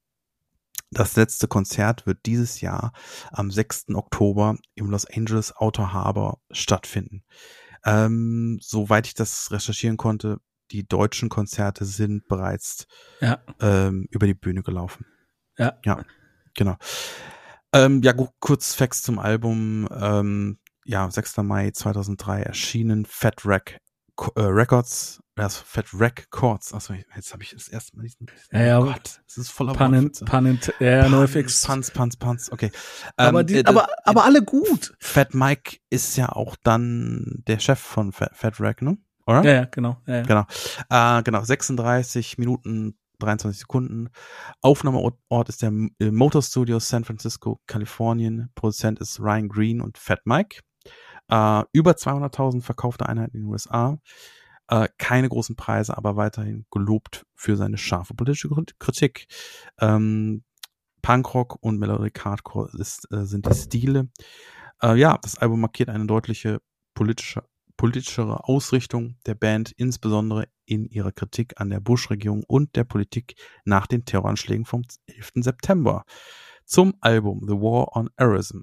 Das letzte Konzert wird dieses Jahr am sechsten Oktober im Los Angeles Outer Harbor stattfinden. Ähm, soweit ich das recherchieren konnte, die deutschen Konzerte sind bereits ja. ähm, über die Bühne gelaufen. Ja. Ja, genau. Ähm, ja, gut, kurz Facts zum Album. Ähm, ja, sechster Mai zweitausenddrei erschienen Fat Wreck äh, Records. Das Fat Wreck Chords. Achso, jetzt habe ich das erste Mal diesen. Ja, ja, oh Gott, es ist voller Pun, Pun, ja, NoFX. Panz, Panz, Panz, okay. Aber, ähm, die, äh, aber, äh, aber alle gut. Fat Mike ist ja auch dann der Chef von Fat, Fat Wreck, ne? Oder? Ja, ja, genau. Ja, ja. Genau. Äh, genau, sechsunddreißig Minuten, dreiundzwanzig Sekunden. Aufnahmeort ist der Motor Studios San Francisco, Kalifornien. Produzent ist Ryan Green und Fat Mike. Äh, über zweihunderttausend verkaufte Einheiten in den U S A. Äh, keine großen Preise, aber weiterhin gelobt für seine scharfe politische Kritik. Ähm, Punkrock und Melodic Hardcore ist, äh, sind die Stile. Äh, ja, das Album markiert eine deutliche politische, politischere Ausrichtung der Band, insbesondere in ihrer Kritik an der Bush-Regierung und der Politik nach den Terroranschlägen vom elften September. Zum Album The War on Terrorism.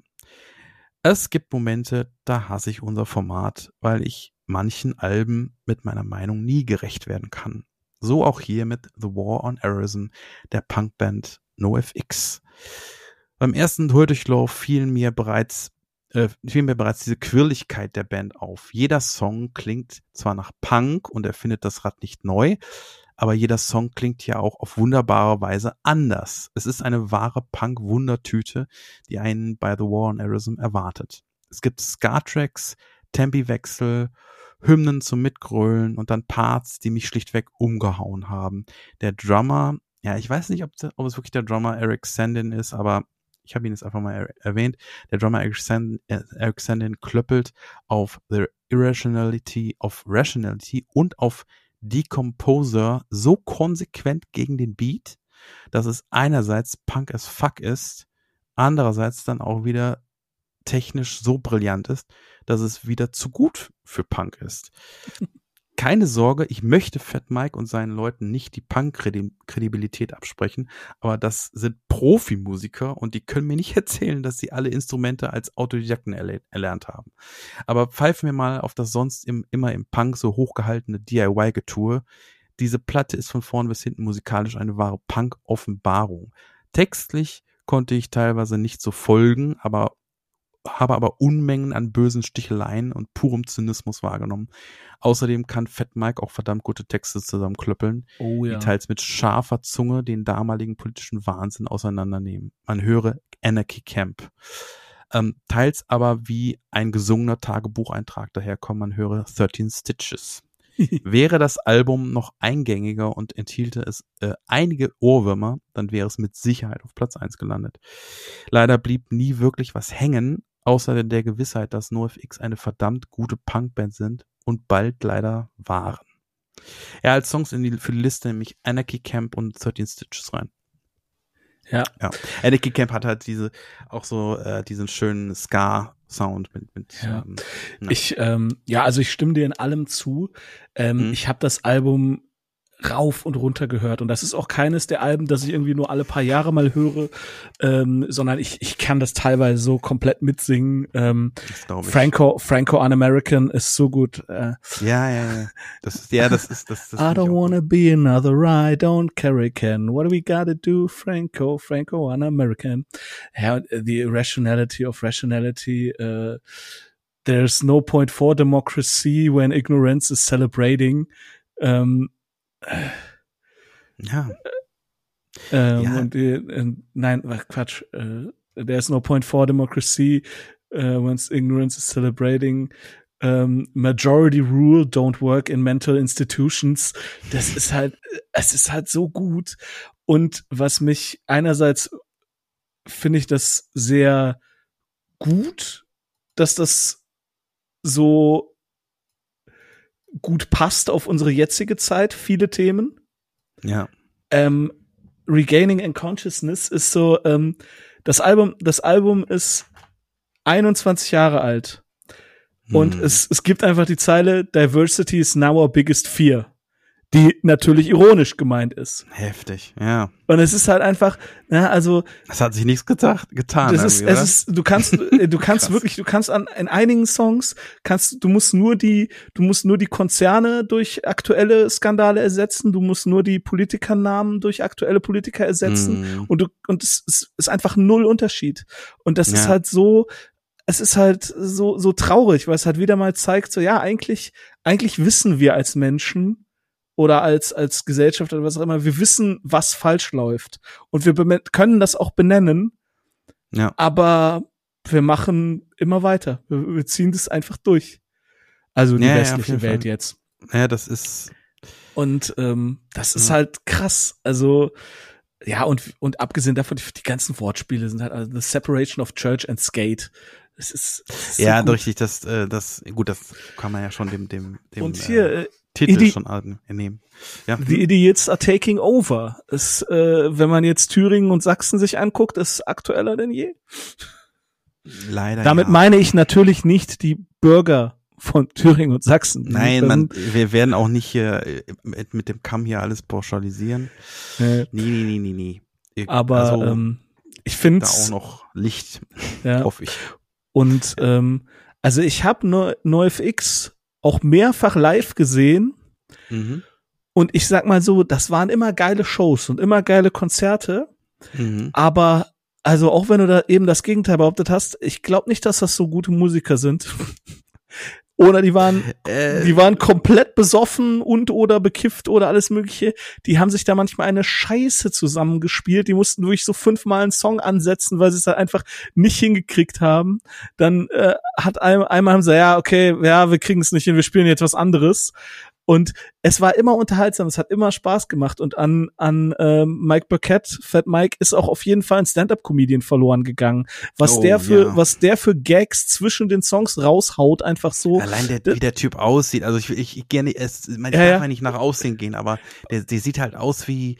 Es gibt Momente, da hasse ich unser Format, weil ich manchen Alben mit meiner Meinung nie gerecht werden kann. So auch hier mit The War on Terrorism der Punkband NoFX. Beim ersten Durchlauf fiel mir bereits äh, fiel mir bereits diese Quirligkeit der Band auf. Jeder Song klingt zwar nach Punk und erfindet das Rad nicht neu, aber jeder Song klingt ja auch auf wunderbare Weise anders. Es ist eine wahre Punk-Wundertüte, die einen bei The War on Terrorism erwartet. Es gibt Ska-Tracks, Tempiwechsel, Hymnen zum Mitgrölen und dann Parts, die mich schlichtweg umgehauen haben. Der Drummer, ja, ich weiß nicht, ob, ob es wirklich der Drummer Eric Sandin ist, aber ich habe ihn jetzt einfach mal er- erwähnt. Der Drummer Eric Sandin, Eric Sandin klöppelt auf The Irrationality of Rationality und auf Decomposer so konsequent gegen den Beat, dass es einerseits Punk as fuck ist, andererseits dann auch wieder technisch so brillant ist, dass es wieder zu gut für Punk ist. Keine Sorge, ich möchte Fat Mike und seinen Leuten nicht die Punk-Kredibilität absprechen, aber das sind Profimusiker und die können mir nicht erzählen, dass sie alle Instrumente als Autodidakten erle- erlernt haben. Aber pfeifen wir mal auf das sonst im, immer im Punk so hochgehaltene D I Y-Getue. Diese Platte ist von vorn bis hinten musikalisch eine wahre Punk-Offenbarung. Textlich konnte ich teilweise nicht so folgen, aber habe aber Unmengen an bösen Sticheleien und purem Zynismus wahrgenommen. Außerdem kann Fat Mike auch verdammt gute Texte zusammenklöppeln, oh, ja. die teils mit scharfer Zunge den damaligen politischen Wahnsinn auseinandernehmen. Man höre Anarchy Camp. Ähm, teils aber wie ein gesungener Tagebucheintrag daherkommen, man höre thirteen Stitches. Wäre das Album noch eingängiger und enthielte es äh, einige Ohrwürmer, dann wäre es mit Sicherheit auf Platz eins gelandet. Leider blieb nie wirklich was hängen, außer der Gewissheit, dass NoFX eine verdammt gute Punkband sind und bald leider waren. Er hat Songs in die, für die Liste, nämlich Anarchy Camp und thirteen Stitches rein. Ja. ja. Anarchy Camp hat halt diese, auch so äh, diesen schönen Ska-Sound mit, mit ja. ähm, ich, ähm, ja, also ich stimme dir in allem zu. Ähm, mhm. Ich habe das Album rauf und runter gehört und das ist auch keines der Alben, das ich irgendwie nur alle paar Jahre mal höre, ähm, sondern ich ich kann das teilweise so komplett mitsingen. Ähm, Franco Franco Un-American ist so gut. Äh, ja, ja, ja. Das ist ja, das ist das. das I don't wanna gut. be another I don't carry can. What do we gotta do, Franco? Franco Un-American. Ja, the irrationality of rationality. Uh, there's no point for democracy when ignorance is celebrating. Ähm, Ja. Ähm, ja. Und, äh, nein, Quatsch. Äh, there's no point for democracy uh, when ignorance is celebrating. Um, majority rule don't work in mental institutions. Das ist halt, es ist halt so gut. Und was mich einerseits finde ich das sehr gut, dass das so gut passt auf unsere jetzige Zeit, viele Themen. Ja. Ähm, Regaining in Consciousness ist so, ähm, das Album, das Album ist einundzwanzig Jahre alt. Und hm. es, es gibt einfach die Zeile, Diversity is now our biggest fear. Die natürlich ironisch gemeint ist. Heftig, ja. Und es ist halt einfach, ja, also. Es hat sich nichts getan, getan. Das ist, es ist, du kannst, du kannst wirklich, du kannst an, in einigen Songs kannst, du musst nur die, du musst nur die Konzerne durch aktuelle Skandale ersetzen, du musst nur die Politikernamen durch aktuelle Politiker ersetzen. Mm. Und du, und es, es ist einfach null Unterschied. Und das ja. ist halt so, es ist halt so, so traurig, weil es halt wieder mal zeigt, so, ja, eigentlich, eigentlich wissen wir als Menschen, oder als als Gesellschaft oder was auch immer, wir wissen, was falsch läuft. Und wir be- können das auch benennen, ja. aber wir machen immer weiter. Wir, wir ziehen das einfach durch. Also die ja, westliche ja, Welt jetzt. Ja, das ist Und ähm, das ist ja. halt krass. Also ja, und und abgesehen davon, die, die ganzen Wortspiele sind halt, also the separation of church and skate. Das ist, das ist so ja, gut. richtig, das, äh, das, gut, das kann man ja schon dem, dem, dem und hier, äh, Titel Idi- schon entnehmen. Ja. The Idiots are taking over. Ist, äh, wenn man jetzt Thüringen und Sachsen sich anguckt, ist aktueller denn je. Leider. Damit ja. meine ich natürlich nicht die Bürger von Thüringen und Sachsen. Nein, man, wir werden auch nicht hier mit, mit dem Kamm hier alles pauschalisieren. Nee, nee, nee, nee, nee. nee. Aber also, ähm, ich finde da auch noch Licht, ja. hoffe ich. Und ähm, also ich habe nur NoFX auch mehrfach live gesehen. Mhm. Und ich sag mal so, das waren immer geile Shows und immer geile Konzerte. Mhm. Aber also auch wenn du da eben das Gegenteil behauptet hast, ich glaube nicht, dass das so gute Musiker sind. Oder die waren, äh, die waren komplett besoffen und oder bekifft oder alles Mögliche. Die haben sich da manchmal eine Scheiße zusammengespielt. Die mussten wirklich so fünfmal einen Song ansetzen, weil sie es halt einfach nicht hingekriegt haben. Dann äh, hat ein, einmal haben sie, ja, okay, ja, wir kriegen es nicht hin, wir spielen jetzt was anderes. Und es war immer unterhaltsam, es hat immer Spaß gemacht. Und an an ähm, Mike Burkett, Fat Mike, ist auch auf jeden Fall ein Stand-up-Comedian verloren gegangen. Was oh, der für ja. was der für Gags zwischen den Songs raushaut, einfach so. Allein der, wie der Typ aussieht. Also ich ich, ich gerne es, ich ja, darf ja. ja nicht nach Aussehen gehen, aber der, der sieht halt aus wie.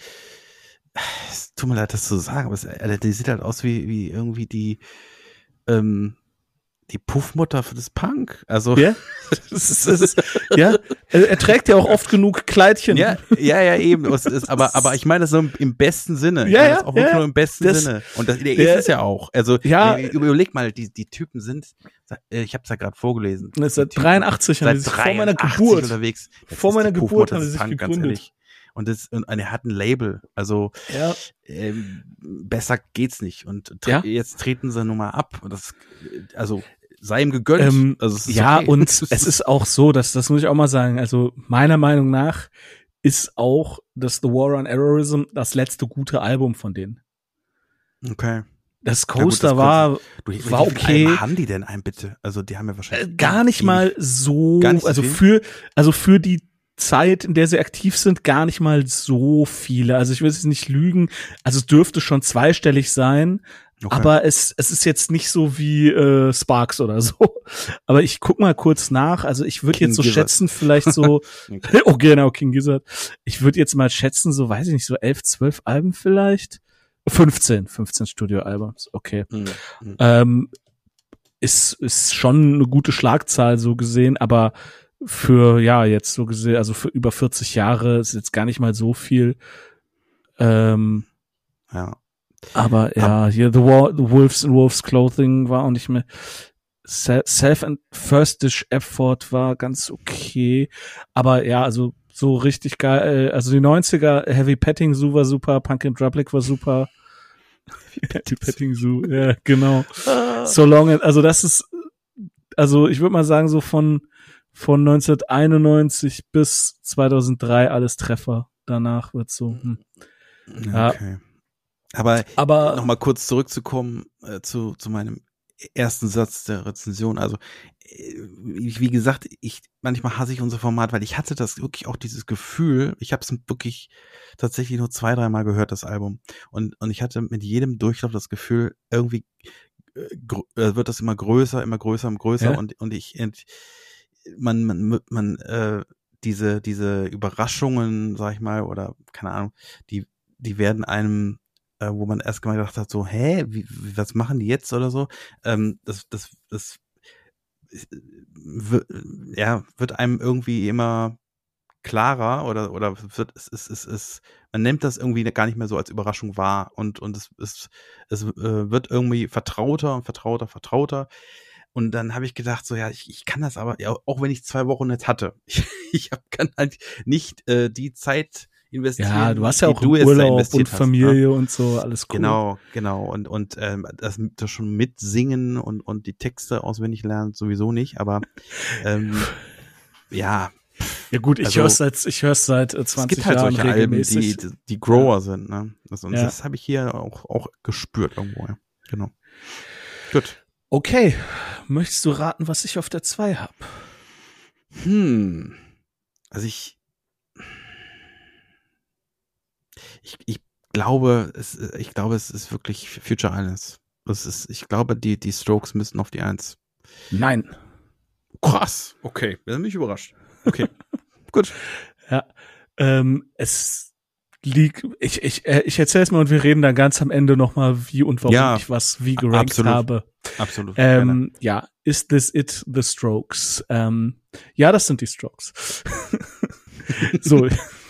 Es tut mir leid, das zu sagen, aber es, der sieht halt aus wie wie irgendwie die. Ähm, Die Puffmutter für das Punk. Also ja, das ist, das ist, ja, er, er trägt ja auch oft genug Kleidchen. Ja, ja, ja, eben. Es ist, aber, aber ich meine das so im, im besten Sinne. Ich ja, meine ja, das auch wirklich ja. nur im besten das, Sinne. Und das, der der, ist es ja auch. Also ja, überleg mal, die die Typen sind, ich habe es ja gerade vorgelesen. Seit dreiundachtzig haben sie sich vor meiner Geburt unterwegs. Das vor meiner Geburt haben sie sich Punk, gegründet. Und, das, und er hat ein Label, also ja. ähm, besser geht's nicht. Und tre- ja. jetzt treten sie nun mal ab. Und das, also sei ihm gegönnt. Ähm, also es ist ja, okay. und es ist auch so, dass das muss ich auch mal sagen. Also meiner Meinung nach ist auch das The War on Errorism das letzte gute Album von denen. Okay. Das Coaster ja, gut, das war, du, war okay. Wie haben die denn ein bitte? Also die haben ja wahrscheinlich äh, gar nicht mal so, gar nicht so also viel? für, also für die Zeit, in der sie aktiv sind, gar nicht mal so viele. Also ich will jetzt nicht lügen. Also es dürfte schon zweistellig sein. Okay. Aber es es ist jetzt nicht so wie äh, Sparks oder so. Aber ich guck mal kurz nach. Also ich würde jetzt so Gizzard. schätzen, vielleicht so, okay. oh genau, King Gizzard. Ich würde jetzt mal schätzen, so weiß ich nicht, so elf, zwölf Alben vielleicht. fünfzehn, fünfzehn Studioalbums, okay. Mhm. Mhm. Ähm, ist ist schon eine gute Schlagzahl so gesehen, aber für, ja, jetzt so gesehen, also für über vierzig Jahre ist jetzt gar nicht mal so viel. Ähm, ja. Aber ja, hier The, War, The Wolves in Wolves Clothing war auch nicht mehr. Self and First Dish Effort war ganz okay. Aber ja, also so richtig geil. Also die neunziger, Heavy Petting Zoo war super, Punk in Drublic war super. Heavy Petting Zoo, ja, genau. So long, also das ist, also ich würde mal sagen, so von von neunzehnhunderteinundneunzig bis zweitausenddrei alles Treffer. Danach wird so. Hm. Ja. Okay. Aber, Aber nochmal kurz zurückzukommen äh, zu zu meinem ersten Satz der Rezension. Also äh, wie gesagt, ich manchmal hasse ich unser Format, weil ich hatte das wirklich auch dieses Gefühl. Ich habe es wirklich tatsächlich nur zwei, dreimal gehört, das Album, und und ich hatte mit jedem Durchlauf das Gefühl, irgendwie äh, gr- wird das immer größer, immer größer und größer, ja? und und ich ent, man man man äh, diese diese Überraschungen, sag ich mal, oder keine Ahnung, die die werden einem, äh, wo man erst mal gedacht hat, so, hä, wie, wie, was machen die jetzt oder so, ähm, das, das, das, w- ja, wird einem irgendwie immer klarer oder oder wird es es es es man nimmt das irgendwie gar nicht mehr so als Überraschung wahr und und es es es äh, wird irgendwie vertrauter und vertrauter vertrauter und dann habe ich gedacht so ja ich ich kann das aber ja, auch wenn ich zwei Wochen jetzt hatte ich ich hab, kann halt nicht äh, die Zeit investieren, Ja, du hast ja die auch du jetzt da Urlaub investiert und hast, Familie ne? und so, alles cool. Genau, genau und und ähm, das, das schon mitsingen und und die Texte auswendig lernen sowieso nicht, aber ähm, ja. Ja gut, ich Also, höre es seit ich höre es seit äh, es zwanzig gibt halt Jahren solche Alben, regelmäßig. die, die Grower sind, ne? Das, und Ja. das habe ich hier auch, auch gespürt irgendwo, ja. Genau. Gut. Okay, möchtest du raten, was ich auf der zwei habe? Hm. Also ich, ich, ich glaube, es, ich glaube, es ist wirklich Future Islands. Das ist, ich glaube, die, die Strokes müssen auf die Eins. Nein. Krass. Okay. Da bin ich überrascht. Okay. Gut. Ja. Ähm, es liegt, ich, ich, äh, ich erzähle es mal und wir reden dann ganz am Ende nochmal, wie und warum Ja, ich was wie gerankt absolut. habe. Absolut. Ähm, ja, Is This It? The Strokes. Ähm, ja, das sind die Strokes. So.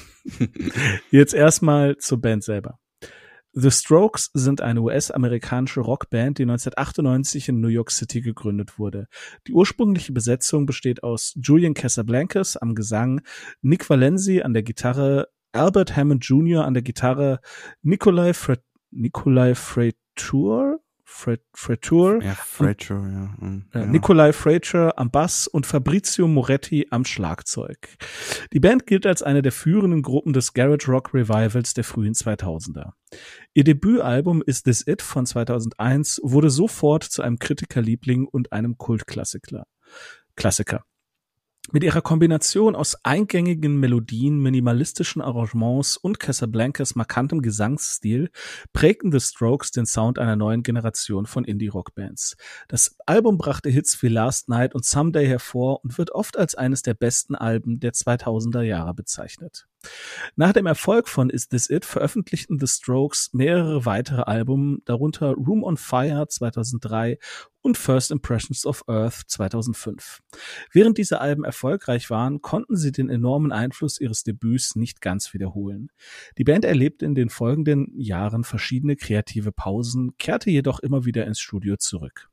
Jetzt erstmal zur Band selber. The Strokes sind eine U S-amerikanische Rockband, die neunzehnhundertachtundneunzig in New York City gegründet wurde. Die ursprüngliche Besetzung besteht aus Julian Casablancas am Gesang, Nick Valenzi an der Gitarre, Albert Hammond Junior an der Gitarre, Nikolai Fre- Nikolai Freiture, Fre- Freiture, Ja, Freiture, ja. Mhm, äh, ja. Nikolai Freiture am Bass und Fabrizio Moretti am Schlagzeug. Die Band gilt als eine der führenden Gruppen des Garage Rock Revivals der frühen zweitausender. Ihr Debütalbum Is This It von zweitausendeins wurde sofort zu einem Kritikerliebling und einem Kultklassiker. Klassiker. Mit ihrer Kombination aus eingängigen Melodien, minimalistischen Arrangements und Casablancas markantem Gesangsstil prägten The Strokes den Sound einer neuen Generation von Indie-Rock-Bands. Das Album brachte Hits wie Last Night und Someday hervor und wird oft als eines der besten Alben der zweitausender Jahre bezeichnet. Nach dem Erfolg von Is This It veröffentlichten The Strokes mehrere weitere Alben, darunter Room on Fire zweitausenddrei und First Impressions of Earth zweitausendfünf. Während diese Alben erfolgreich waren, konnten sie den enormen Einfluss ihres Debüts nicht ganz wiederholen. Die Band erlebte in den folgenden Jahren verschiedene kreative Pausen, kehrte jedoch immer wieder ins Studio zurück.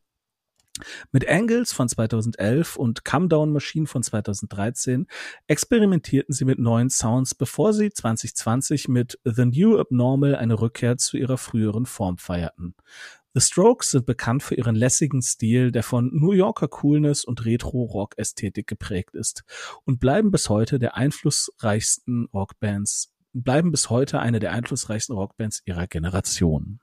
Mit Angles von zweitausendelf und Come Down Machine von zweitausenddreizehn experimentierten sie mit neuen Sounds, bevor sie zwanzig zwanzig mit The New Abnormal eine Rückkehr zu ihrer früheren Form feierten. The Strokes sind bekannt für ihren lässigen Stil, der von New Yorker Coolness und Retro-Rock-Ästhetik geprägt ist und bleiben bis heute der einflussreichsten Rockbands, bleiben bis heute eine der einflussreichsten Rockbands ihrer Generation.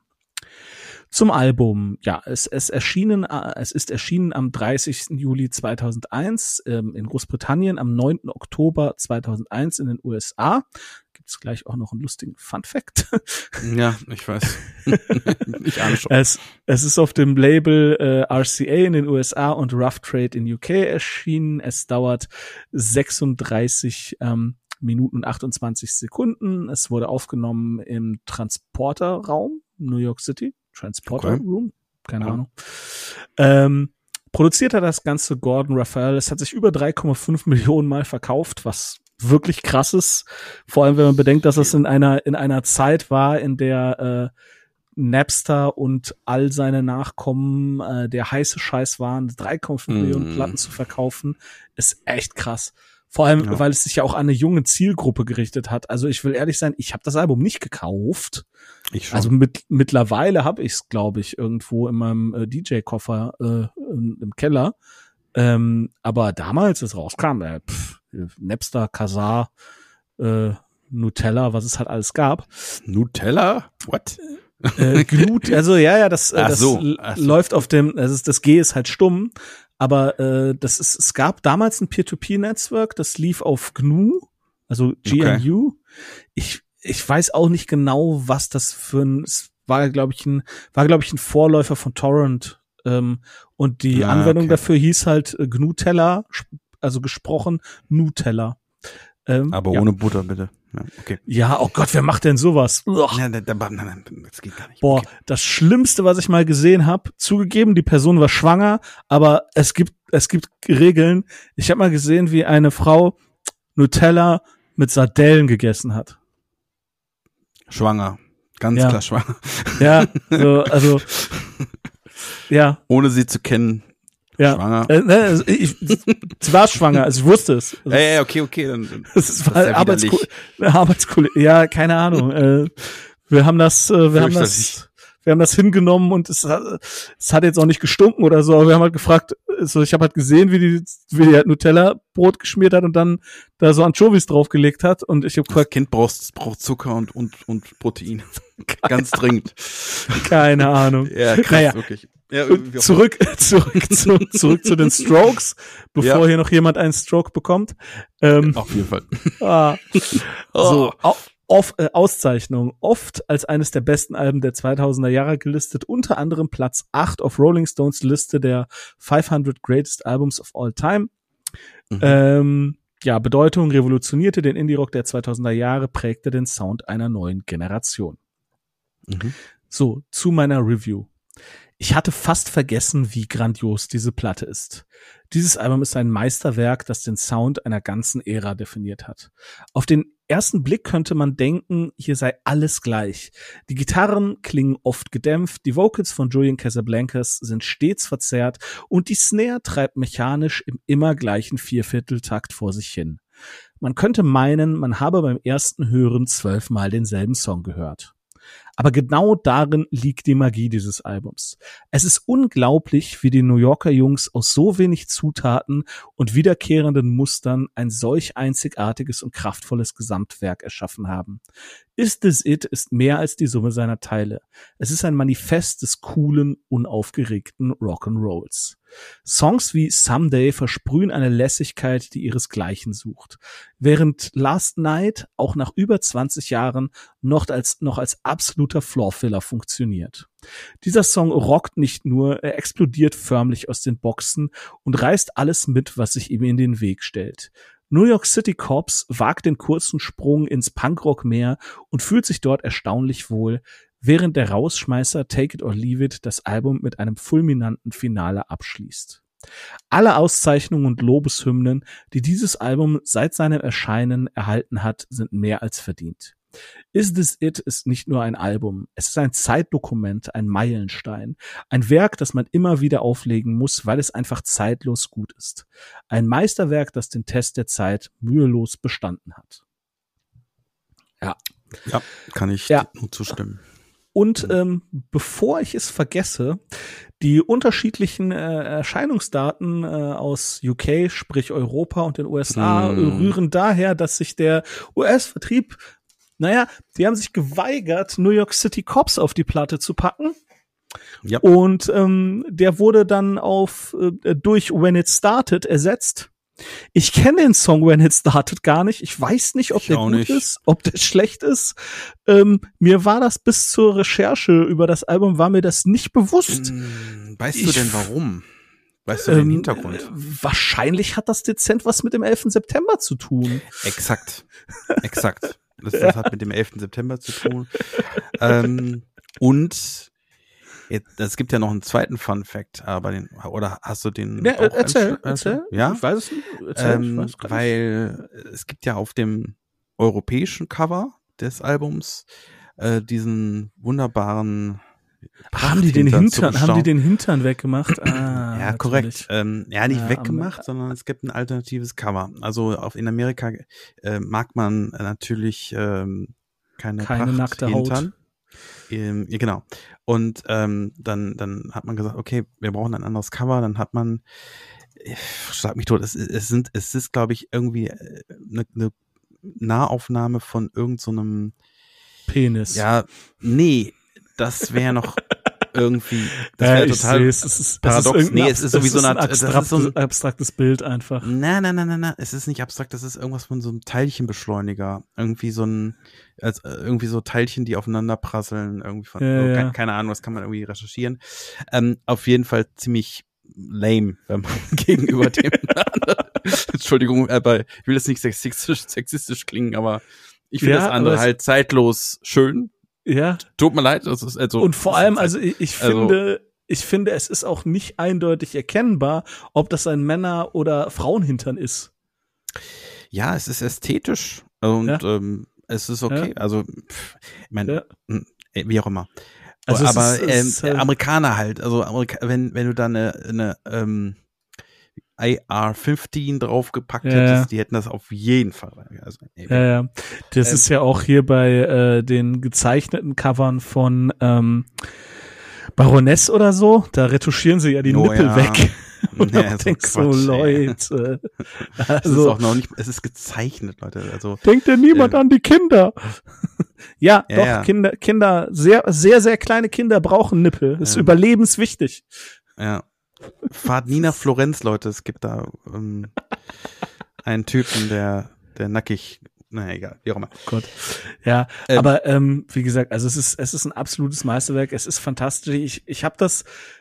Zum Album, ja, es, es erschienen, es ist erschienen am dreißigsten Juli zweitausendeins ähm, in Großbritannien, am neunten Oktober zweitausendeins in den U S A. Gibt's gleich auch noch einen lustigen Fun-Fact. Ja, ich weiß. Ich ahne schon. Es, es ist auf dem Label äh, R C A in den U S A und Rough Trade in U K erschienen. Es dauert sechsunddreißig ähm, Minuten und achtundzwanzig Sekunden. Es wurde aufgenommen im Transporterraum New York City. Transporter Okay. Room? Keine Ja. Ahnung. Ähm, produziert hat das Ganze Gordon Raphael. Es hat sich über drei Komma fünf Millionen Mal verkauft, was wirklich krass ist. Vor allem, wenn man bedenkt, dass es in einer, in einer Zeit war, in der äh, Napster und all seine Nachkommen äh, der heiße Scheiß waren. drei Komma fünf Mm. Millionen Platten zu verkaufen, ist echt krass. Vor allem, Ja. weil es sich ja auch an eine junge Zielgruppe gerichtet hat. Also ich will ehrlich sein, ich habe das Album nicht gekauft. Ich schon. Also mit, mittlerweile habe ich es, glaube ich, irgendwo in meinem äh, D J-Koffer äh, im, im Keller. Ähm, aber damals, als es rauskam, äh, pff, Napster, Kazaa, äh, Nutella, was es halt alles gab. Nutella? What? Äh, Glut, also ja, ja, das, äh, Ach das so, l- ach so. läuft auf dem, das, ist, das G ist halt stumm, aber äh, das ist, es gab damals ein Peer-to-Peer-Netzwerk, das lief auf G N U, also G N U. Ich, ich weiß auch nicht genau, was das für ein, es war, glaube ich, ein, war, glaube ich, ein Vorläufer von Torrent. Ähm, und die Ah, Anwendung okay. dafür hieß halt äh, Gnuteller, sp- also gesprochen Nutella. Ähm, Aber ja. ohne Butter, bitte. Ja, okay. Ja, oh Gott, wer macht denn sowas? Ja, da, da, nein, nein, das geht gar nicht. Boah, okay. Das Schlimmste, was ich mal gesehen habe, zugegeben, die Person war schwanger, aber es gibt es gibt Regeln. Ich habe mal gesehen, wie eine Frau Nutella mit Sardellen gegessen hat. Schwanger. Ganz Ja. klar schwanger. Ja, so, also ja, Ohne sie zu kennen. ja. Schwanger. Äh, ne, also ich, sie war schwanger, also ich wusste es. Also, Ja, ja, okay, okay. Dann, dann das ist das ist ja Arbeitsko widerlich. Arbeitskollege. Ja, keine Ahnung. äh, wir haben das, äh, wir haben Fürchterlich. das, wir haben das hingenommen und es hat, es hat jetzt auch nicht gestunken oder so, aber wir haben halt gefragt, so ich habe halt gesehen, wie die, wie die halt Nutella-Brot geschmiert hat und dann da so Anchovies draufgelegt hat und ich habe Das gefragt, Kind braucht, braucht Zucker und, und, und Protein. Ganz dringend. keine Ahnung. Ja, krass, Naja. wirklich. Ja, Und zurück, zurück, zu, zurück zu den Strokes, bevor Ja. hier noch jemand einen Stroke bekommt. Ähm, auf jeden Fall. ah, so, Oh. au- auf, äh, Auszeichnung. Oft als eines der besten Alben der zweitausender Jahre gelistet, unter anderem Platz acht auf Rolling Stones Liste der fünfhundert Greatest Albums of All Time. Mhm. Ähm, ja, Bedeutung revolutionierte den Indie-Rock der zweitausender Jahre, prägte den Sound einer neuen Generation. Mhm. So, zu meiner Review. Ich hatte fast vergessen, wie grandios diese Platte ist. Dieses Album ist ein Meisterwerk, das den Sound einer ganzen Ära definiert hat. Auf den ersten Blick könnte man denken, hier sei alles gleich. Die Gitarren klingen oft gedämpft, die Vocals von Julian Casablancas sind stets verzerrt und die Snare treibt mechanisch im immer gleichen Viervierteltakt vor sich hin. Man könnte meinen, man habe beim ersten Hören zwölfmal denselben Song gehört. Aber genau darin liegt die Magie dieses Albums. Es ist unglaublich, wie die New Yorker Jungs aus so wenig Zutaten und wiederkehrenden Mustern ein solch einzigartiges und kraftvolles Gesamtwerk erschaffen haben. Is This It ist mehr als die Summe seiner Teile. Es ist ein Manifest des coolen, unaufgeregten Rock'n'Rolls. Songs wie Someday versprühen eine Lässigkeit, die ihresgleichen sucht. Während Last Night auch nach über zwanzig Jahren noch als, noch als absoluter Floorfiller funktioniert. Dieser Song rockt nicht nur, er explodiert förmlich aus den Boxen und reißt alles mit, was sich ihm in den Weg stellt. New York City Cops wagt den kurzen Sprung ins Punkrock-Meer und fühlt sich dort erstaunlich wohl, während der Rausschmeißer Take It or Leave It das Album mit einem fulminanten Finale abschließt. Alle Auszeichnungen und Lobeshymnen, die dieses Album seit seinem Erscheinen erhalten hat, sind mehr als verdient. Is This It ist nicht nur ein Album, es ist ein Zeitdokument, ein Meilenstein, ein Werk, das man immer wieder auflegen muss, weil es einfach zeitlos gut ist. Ein Meisterwerk, das den Test der Zeit mühelos bestanden hat. Ja. Ja, kann ich Ja. nur zustimmen. Und ähm, bevor ich es vergesse, die unterschiedlichen äh, Erscheinungsdaten äh, aus U K, sprich Europa und den U S A, Mm. äh, rühren daher, dass sich der U S-Vertrieb, naja, die haben sich geweigert, New York City Cops auf die Platte zu packen. Ja. Und ähm, der wurde dann auf äh, durch When It Started ersetzt. Ich kenne den Song When It Started gar nicht. Ich weiß nicht, ob Ich der auch gut nicht. ist, ob der schlecht ist. Ähm, mir war das bis zur Recherche über das Album, war mir das nicht bewusst. Mm, Weißt Ich- du denn warum? Weißt du den Ähm, Hintergrund? äh, Wahrscheinlich hat das dezent was mit dem elften September zu tun. Exakt. Exakt. Das, das hat mit dem elften September zu tun. ähm, und jetzt, es gibt ja noch einen zweiten Fun Fact, aber den, oder hast du den Ja, auch äh, erzähl, entsch- erzähl. Ja? Ich weiß es nicht. Erzähl, ich Ähm, weiß gar nicht. weil es gibt ja auf dem europäischen Cover des Albums äh, diesen wunderbaren Haben die den Prachthintern zu Hintern, haben die bestaunen. den Hintern weggemacht? Ah, Ja, natürlich. korrekt. Ähm, ja, nicht Ja, weggemacht, sondern es gibt ein alternatives Cover. Also auf in Amerika äh, mag man natürlich ähm, keine, Keine Pracht nackte Haut. Hintern. Ähm, ja, genau. Und ähm, dann dann hat man gesagt, okay, wir brauchen ein anderes Cover. Dann hat man, äh, schlag mich tot, es, es sind, es ist, glaube ich, irgendwie eine, eine Nahaufnahme von irgend so einem, Penis. ja, nee, das wäre noch irgendwie, das Ja, wäre ich total sehe es. Es ist, paradox. Es ist Nee, es ist sowieso ein eine- das ist abstraktes, so ein- abstraktes Bild einfach. Nein, nein, nein, nein, nein, es ist nicht abstrakt, das ist irgendwas von so einem Teilchenbeschleuniger. Irgendwie so ein, als, äh, irgendwie so Teilchen, die aufeinander prasseln, irgendwie von, Ja, oh, ja. Keine, keine Ahnung, das kann man irgendwie recherchieren. Ähm, auf jeden Fall ziemlich lame, wenn man gegenüber dem, Entschuldigung, aber ich will jetzt nicht sexistisch, sexistisch klingen, aber Ich finde Ja, das andere aber es- halt zeitlos schön. Ja. Tut mir leid. Das ist also, Und vor das ist allem, halt- also ich, ich also- finde, ich finde, es ist auch nicht eindeutig erkennbar, ob das ein Männer- oder Frauenhintern ist. Ja, es ist ästhetisch und Ja. ähm, es ist okay. Ja. Also, pff, ich meine, Ja. mh, wie auch immer. Also es aber ist- es ähm, ist halt- Amerikaner halt, also Amerika wenn wenn du da eine, eine ähm, I R fünfzehn draufgepackt Ja. hättest, die hätten das auf jeden Fall. Also, nee, Ja, ja. Das Ähm, ist ja auch hier bei äh, den gezeichneten Covern von ähm, Baroness oder so. Da retuschieren sie ja die Oh, Nippel ja. weg. Und Ja, ich so denk so, Quatsch, ey. Leute. Es ist Also, auch noch nicht, es ist gezeichnet, Leute. Also denkt denn niemand ähm, an die Kinder? ja, Ja, doch, ja. Kinder, Kinder, sehr, sehr, sehr kleine Kinder brauchen Nippel. Das ist Ähm. überlebenswichtig. ja. Fahrt nie nach Florenz, Leute. Es gibt da ähm, einen Typen, der der nackig, naja, egal, wie auch immer. Gott. Ja, Ähm. aber ähm, wie gesagt, also es ist es ist ein absolutes Meisterwerk. Es ist fantastisch. Ich ich habe das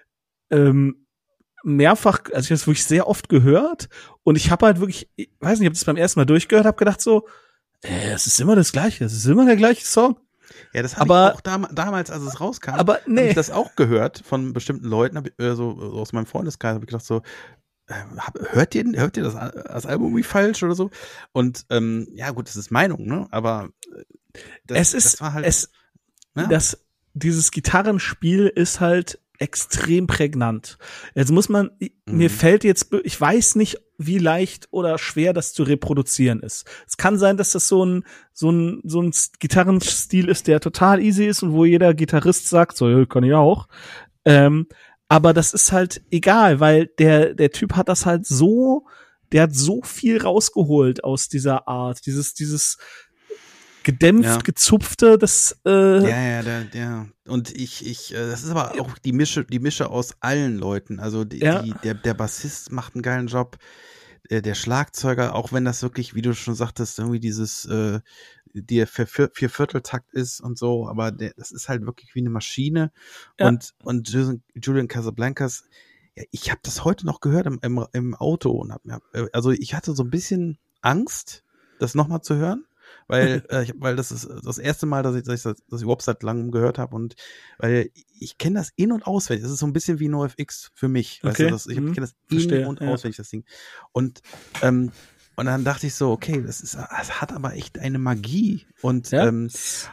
ähm, mehrfach, also ich habe es wirklich sehr oft gehört und ich habe halt wirklich, ich weiß nicht, ich habe das beim ersten Mal durchgehört, habe gedacht so, äh, es ist immer das Gleiche, es ist immer der gleiche Song. Ja, das habe Aber- ich auch dam damals, als es rauskam, Aber habe nee, ich das auch gehört von bestimmten Leuten, hab ich, äh, so aus meinem Freundeskreis, habe ich gedacht so, äh, hab, hört ihr hört ihr das, das Album irgendwie falsch oder so? Und ähm, ja gut, das ist Meinung, ne? Aber äh, das, es ist das war halt, es ja. das dieses Gitarrenspiel ist halt extrem prägnant. Jetzt muss man, mir Mhm. fällt jetzt, ich weiß nicht, wie leicht oder schwer das zu reproduzieren ist. Es kann sein, dass das so ein, so ein, so ein Gitarrenstil ist, der total easy ist und wo jeder Gitarrist sagt, so, ja, kann ich auch. Ähm, aber das ist halt egal, weil der, der Typ hat das halt so, der hat so viel rausgeholt aus dieser Art, dieses, dieses gedämpft, Ja. gezupfte, das, äh, Ja, ja, der, der. Und ich, ich, äh, das ist aber auch die Mische, die Mische aus allen Leuten. Also die, Ja. die, der, der Bassist macht einen geilen Job, der, der Schlagzeuger, auch wenn das wirklich, wie du schon sagtest, irgendwie dieses, äh, der vier, vier Vierteltakt ist und so, aber der, das ist halt wirklich wie eine Maschine. Ja. Und und Julian, Julian Casablancas, ja, ich habe das heute noch gehört im, im, im Auto und hab mir, äh, also ich hatte so ein bisschen Angst, das nochmal zu hören. Weil, äh, ich, weil das ist das erste Mal, dass ich, dass ich das dass ich überhaupt seit langem gehört habe und weil ich kenne das in- und auswendig. Das ist so ein bisschen wie NoFX für mich. Weißt Okay. du, das, ich, Mhm. ich kenne das in- Verstehe, und ja. auswendig, das Ding. Und, ähm, und dann dachte ich so, okay, das ist, es hat aber echt eine Magie. Und, Ja. ähm,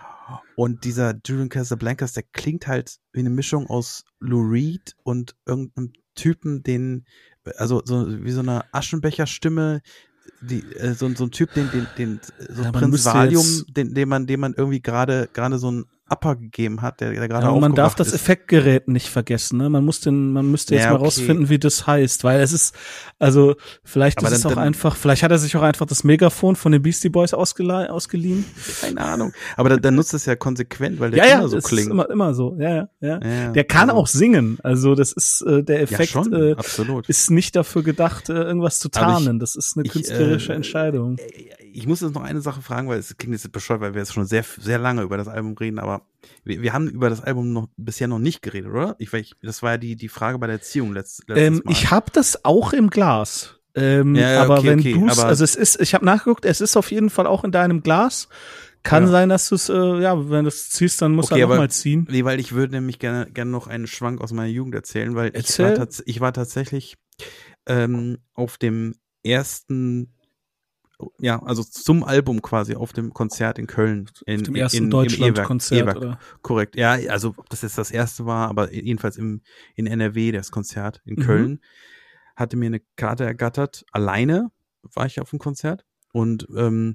und dieser Julian Casablancas, der klingt halt wie eine Mischung aus Lou Reed und irgendeinem Typen, den, also so wie so eine Aschenbecher-Stimme, die, äh, so, so ein Typ, den, den, den, so Ja, man Prinz müsste Valium, jetzt- den, den man, dem man irgendwie gerade, gerade so einen Upper gegeben hat, der, der gerade Ja, und man darf aufgewacht das ist. Effektgerät nicht vergessen, ne? Man muss den, man müsste jetzt Ja, mal okay. rausfinden, wie das heißt, weil es ist, also vielleicht Aber ist es dann- auch dann- einfach, vielleicht hat er sich auch einfach das Megafon von den Beastie Boys ausgeliehen. ausgeliehen. Keine Ahnung. Aber dann, dann nutzt es ja konsequent, weil der Ja, ja, immer so das klingt. ist immer, immer so, ja, ja, ja. Ja, Der kann also- auch singen, also das ist, äh, der Ja, Effekt schon, äh, absolut. ist nicht dafür gedacht, äh, irgendwas zu Aber ich- tarnen. Das ist eine ich, künstlerische äh, Entscheidung. Ich muss jetzt noch eine Sache fragen, weil es klingt jetzt bescheuert, weil wir jetzt schon sehr, sehr lange über das Album reden, aber wir, wir haben über das Album noch bisher noch nicht geredet, oder? Ich, weil ich, das war ja die, die Frage bei der Erziehung letzt, letztes Ähm, Mal. ich habe das auch im Glas. Ähm, Ja, ja, aber okay, wenn okay, du's, aber- also es ist, ich habe nachgeguckt, es ist auf jeden Fall auch in deinem Glas. Kann Ja. sein, dass du es, äh, ja, wenn du es ziehst, dann musst Okay, du halt aber- nochmal ziehen. Nee, weil ich würde nämlich gerne, gerne noch einen Schwank aus meiner Jugend erzählen, weil ich Erzähl. war, tats ich war tatsächlich ähm, auf dem ersten, ja, also zum Album quasi, auf dem Konzert in Köln. In, Auf dem in- ersten im Deutschland-Konzert, E-Werk. oder? Korrekt, ja, also ob das jetzt das erste war, aber jedenfalls im, in N R W, das Konzert in Mhm. Köln, hatte mir eine Karte ergattert. Alleine war ich auf dem Konzert und ähm,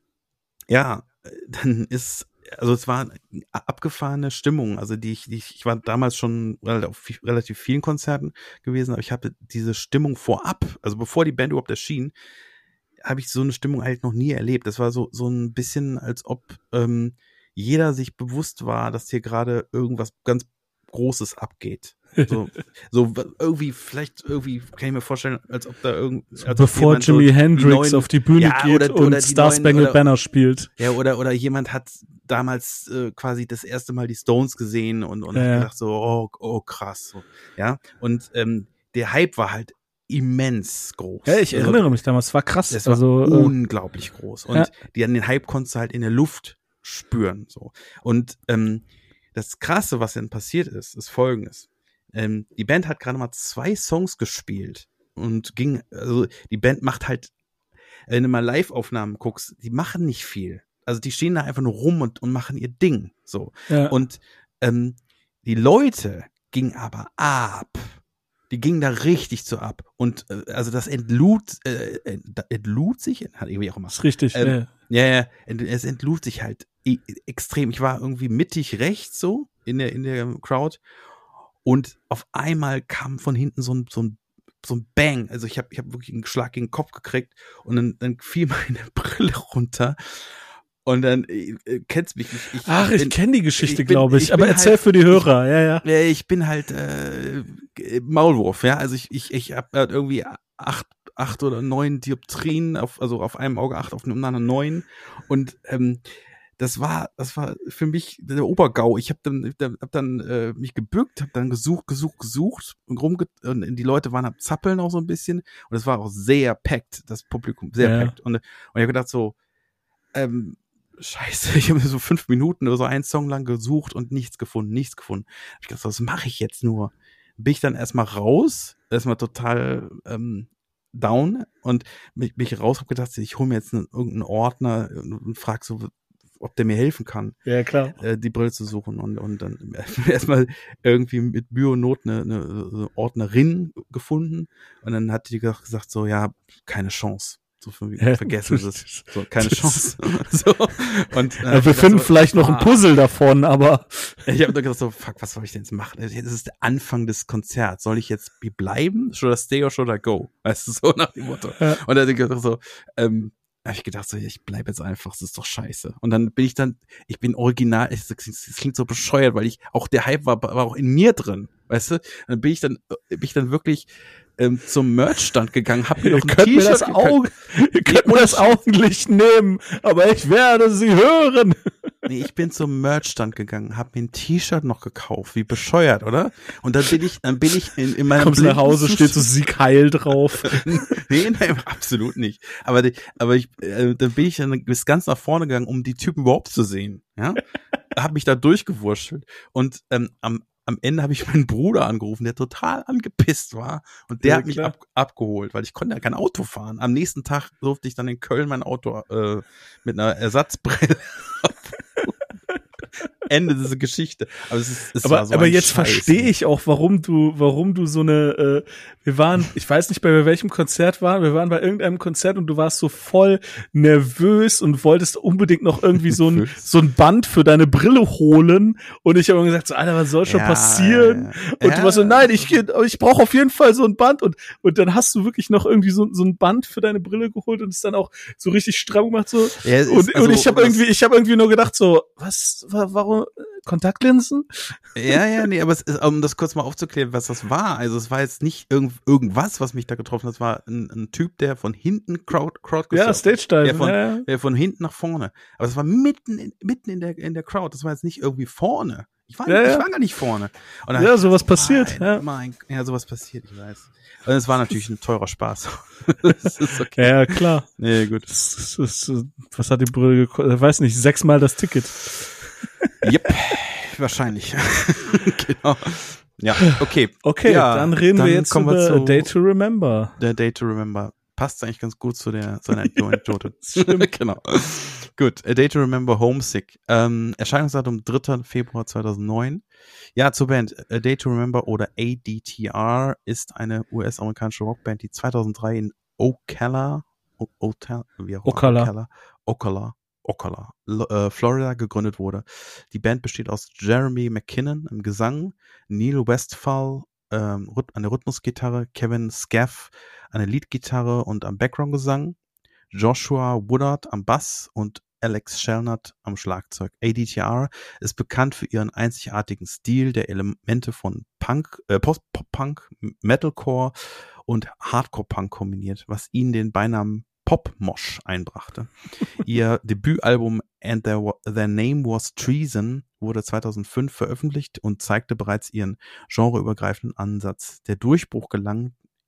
ja, dann ist, also es war eine abgefahrene Stimmung, also die ich, die ich, ich war damals schon auf viel- relativ vielen Konzerten gewesen, aber ich habe diese Stimmung vorab, also bevor die Band überhaupt erschien, habe ich so eine Stimmung halt noch nie erlebt. Das war so, so ein bisschen, als ob ähm, jeder sich bewusst war, dass hier gerade irgendwas ganz Großes abgeht. So, so irgendwie, vielleicht irgendwie kann ich mir vorstellen, als ob da irgend, als ob Bevor jemand so Jimi die Hendrix neuen- auf die Bühne Ja, geht oder- und oder die Star neuen- Spangled oder- Banner spielt. Ja, oder, oder jemand hat damals äh, quasi das erste Mal die Stones gesehen und, und Ja, hat ja. gedacht so, oh, oh krass. So, ja, und ähm, der Hype war halt immens groß. Ja, ich erinnere also, mich damals, es war krass. Es war also, unglaublich groß. Und ja. die, den Hype konntest du halt in der Luft spüren. So. Und ähm, das Krasse, was dann passiert ist, ist Folgendes. Ähm, die Band hat gerade mal zwei Songs gespielt und ging, also die Band macht halt, wenn du mal Live-Aufnahmen guckst, die machen nicht viel. Also die stehen da einfach nur rum und, und machen ihr Ding. So. Ja. Und ähm, die Leute gingen aber ab. Die gingen da richtig zu ab. Und äh, also das entlud, äh, entlud sich, hat irgendwie auch immer. Das ist richtig, ähm, ja. Ja, ja, es entlud sich halt extrem. Ich war irgendwie mittig rechts so in der, in der Crowd. Und auf einmal kam von hinten so ein, so ein, so ein Bang. Also ich habe ich hab wirklich einen Schlag gegen den Kopf gekriegt und dann, dann fiel meine Brille runter. Und dann, äh, kennst mich nicht. Ich, Ach, ich, ich kenne die Geschichte, glaube ich. ich Aber erzähl halt, für die Hörer, ich, ja, ja. Ich bin halt äh, Maulwurf, ja. Also ich, ich, ich habe halt irgendwie acht, acht oder neun Dioptrien, auf, also auf einem Auge acht, auf dem anderen neun. Und ähm, das war, das war für mich der Obergau. Ich habe dann, hab dann äh, mich gebückt, habe dann gesucht, gesucht, gesucht und rumge und die Leute waren am Zappeln auch so ein bisschen und es war auch sehr packed, das Publikum, sehr ja. packed. Und, und ich habe gedacht so, ähm, Scheiße, ich habe so fünf Minuten oder so einen Song lang gesucht und nichts gefunden, nichts gefunden. Ich dachte, was mache ich jetzt nur? Bin ich dann erstmal raus, erstmal total ähm, down und bin ich raus, habe gedacht, ich hole mir jetzt einen, irgendeinen Ordner und frage so, ob der mir helfen kann, ja, klar. Äh, die Brille zu suchen und, und dann erstmal irgendwie mit Mühe und Not eine, eine Ordnerin gefunden und dann hat die gesagt so, ja, keine Chance. So für mich, vergessen es. So, keine Chance. so. Und, äh, ja, wir finden so, vielleicht noch ah, ein Puzzle davon, aber. Ich habe dann gedacht so, fuck, was soll ich denn jetzt machen? Das ist der Anfang des Konzerts. Soll ich jetzt bleiben? Should I stay or should I go? Weißt du, so nach dem Motto. Ja. Und dann habe ich gedacht so, ähm, habe ich gedacht so, ich bleib jetzt einfach, das ist doch scheiße. Und dann bin ich dann, ich bin original, es klingt so bescheuert, weil ich, auch der Hype war, war auch in mir drin, weißt du? Dann bin ich dann, bin ich dann wirklich ähm, zum Merchstand gegangen, hab mir noch ein T-Shirt mir das Auge, ihr könnt mir das Augenlicht nehmen, aber ich werde sie hören. Nee, ich bin zum Merchstand gegangen, hab mir ein T-Shirt noch gekauft, wie bescheuert, oder? Und dann bin ich, dann bin ich in, in meinem Kommst nach Hause, steht so Sieg Heil drauf. nee, nein, absolut nicht. Aber, die, aber ich, äh, dann bin ich dann bis ganz nach vorne gegangen, um die Typen überhaupt zu sehen, ja? Hab mich da durchgewurschtelt und ähm, am Am Ende habe ich meinen Bruder angerufen, der total angepisst war und der ja, hat mich ab, abgeholt, weil ich konnte ja kein Auto fahren. Am nächsten Tag durfte ich dann in Köln mein Auto äh, mit einer Ersatzbrille Ende dieser Geschichte. Aber, es ist, es aber, war so aber ein jetzt Scheiß, verstehe ich auch, warum du, warum du so eine, äh, wir waren, ich weiß nicht, bei welchem Konzert waren, wir waren bei irgendeinem Konzert und du warst so voll nervös und wolltest unbedingt noch irgendwie so ein, so ein Band für deine Brille holen und ich habe immer gesagt, so, Alter, was soll schon ja, passieren? Ja. Und ja. du warst so, nein, ich, ich brauche auf jeden Fall so ein Band und, und dann hast du wirklich noch irgendwie so, so ein Band für deine Brille geholt und es dann auch so richtig stramm gemacht, so. Ja, und, also, und ich habe irgendwie, ich habe irgendwie nur gedacht, so, was, warum, Kontaktlinsen? Ja, ja, nee, aber es ist, um das kurz mal aufzuklären, was das war. Also es war jetzt nicht irgend, irgendwas, was mich da getroffen hat. Es war ein, ein Typ, der von hinten Crowd, Crowd Ja, Stage-Dive. Der von, ja. der von hinten nach vorne. Aber es war mitten in, mitten in der, in der Crowd. Das war jetzt nicht irgendwie vorne. Ich war, ja, ich ja. war gar nicht vorne. Und ja, sowas so, passiert. Mein, ja. Mein, ja, sowas passiert, ich weiß. Und es war natürlich ein teurer Spaß. Das ist okay. Ja, klar. Nee, gut. Das, das, das, was hat die Brille gekostet? Ich weiß nicht, sechsmal das Ticket. Yep. Wahrscheinlich. Genau. Ja, okay. Okay, ja, dann reden dann wir jetzt über wir A Day to Remember. Der Day to Remember. Passt eigentlich ganz gut zu der zu einer Anekdote. Genau. Gut, A Day to Remember, Homesick. Ähm, Erscheinungsdatum dritter Februar zweitausendneun. Ja, zur Band. A Day to Remember oder A D T R ist eine U S-amerikanische Rockband, die zweitausenddrei in Ocala, Ocala, wie auch Ocala. Ocala, Ocala, Ocala, äh, Florida gegründet wurde. Die Band besteht aus Jeremy McKinnon im Gesang, Neil Westphal ähm, an der Rhythmusgitarre, Kevin Scaff an der Leadgitarre und am Backgroundgesang, Joshua Woodard am Bass und Alex Shelnut am Schlagzeug. A D T R ist bekannt für ihren einzigartigen Stil, der Elemente von Punk, äh, Post-Pop-Punk, Metalcore und Hardcore-Punk kombiniert, was ihnen den Beinamen Pop-Mosh einbrachte. Ihr Debütalbum And Their, Their Name Was Treason wurde zweitausendfünf veröffentlicht und zeigte bereits ihren genreübergreifenden Ansatz. Der Durchbruch gelang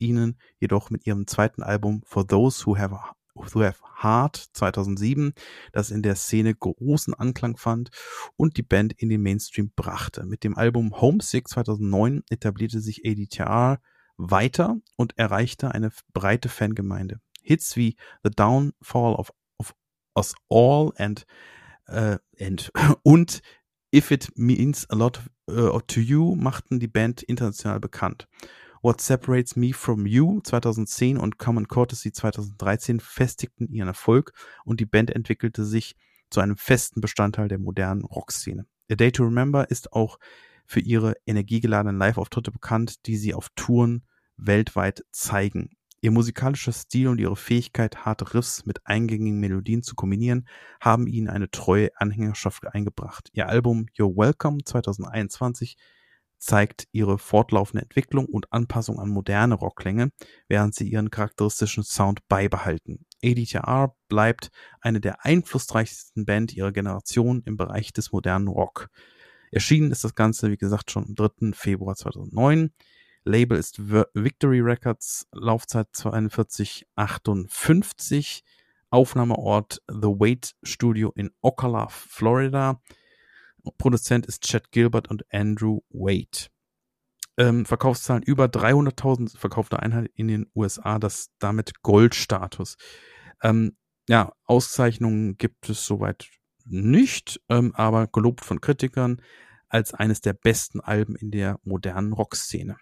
ihnen jedoch mit ihrem zweiten Album For Those Who Have, Who Have Heart zweitausendsieben, das in der Szene großen Anklang fand und die Band in den Mainstream brachte. Mit dem Album Homesick zweitausendneun etablierte sich A D T R weiter und erreichte eine breite Fangemeinde. Hits wie The Downfall of, of Us All and, uh, and und If It Means a Lot uh, to You machten die Band international bekannt. What Separates Me From You zweitausendzehn und Common Courtesy zweitausenddreizehn festigten ihren Erfolg und die Band entwickelte sich zu einem festen Bestandteil der modernen Rockszene. A Day to Remember ist auch für ihre energiegeladenen Live-Auftritte bekannt, die sie auf Touren weltweit zeigen. Ihr musikalischer Stil und ihre Fähigkeit, harte Riffs mit eingängigen Melodien zu kombinieren, haben ihnen eine treue Anhängerschaft eingebracht. Ihr Album You're Welcome zweitausendeinundzwanzig zeigt ihre fortlaufende Entwicklung und Anpassung an moderne Rockklänge, während sie ihren charakteristischen Sound beibehalten. A D T R bleibt eine der einflussreichsten Band ihrer Generation im Bereich des modernen Rock. Erschienen ist das Ganze, wie gesagt, schon am dritten Februar zweitausendneun. Label ist Victory Records, Laufzeit zweiundvierzig achtundfünfzig, Aufnahmeort The Wait Studio in Ocala, Florida. Produzent ist Chad Gilbert und Andrew Wade. Ähm, Verkaufszahlen über dreihunderttausend verkaufte Einheiten in den U S A, das damit Goldstatus. Ähm, ja, Auszeichnungen gibt es soweit nicht, ähm, aber gelobt von Kritikern als eines der besten Alben in der modernen Rockszene.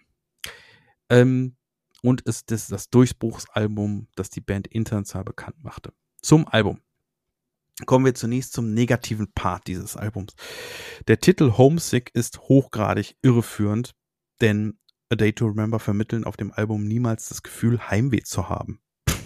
Ähm, und ist das, das Durchbruchsalbum, das die Band international bekannt machte. Zum Album. Kommen wir zunächst zum negativen Part dieses Albums. Der Titel Homesick ist hochgradig irreführend, denn A Day to Remember vermitteln auf dem Album niemals das Gefühl, Heimweh zu haben.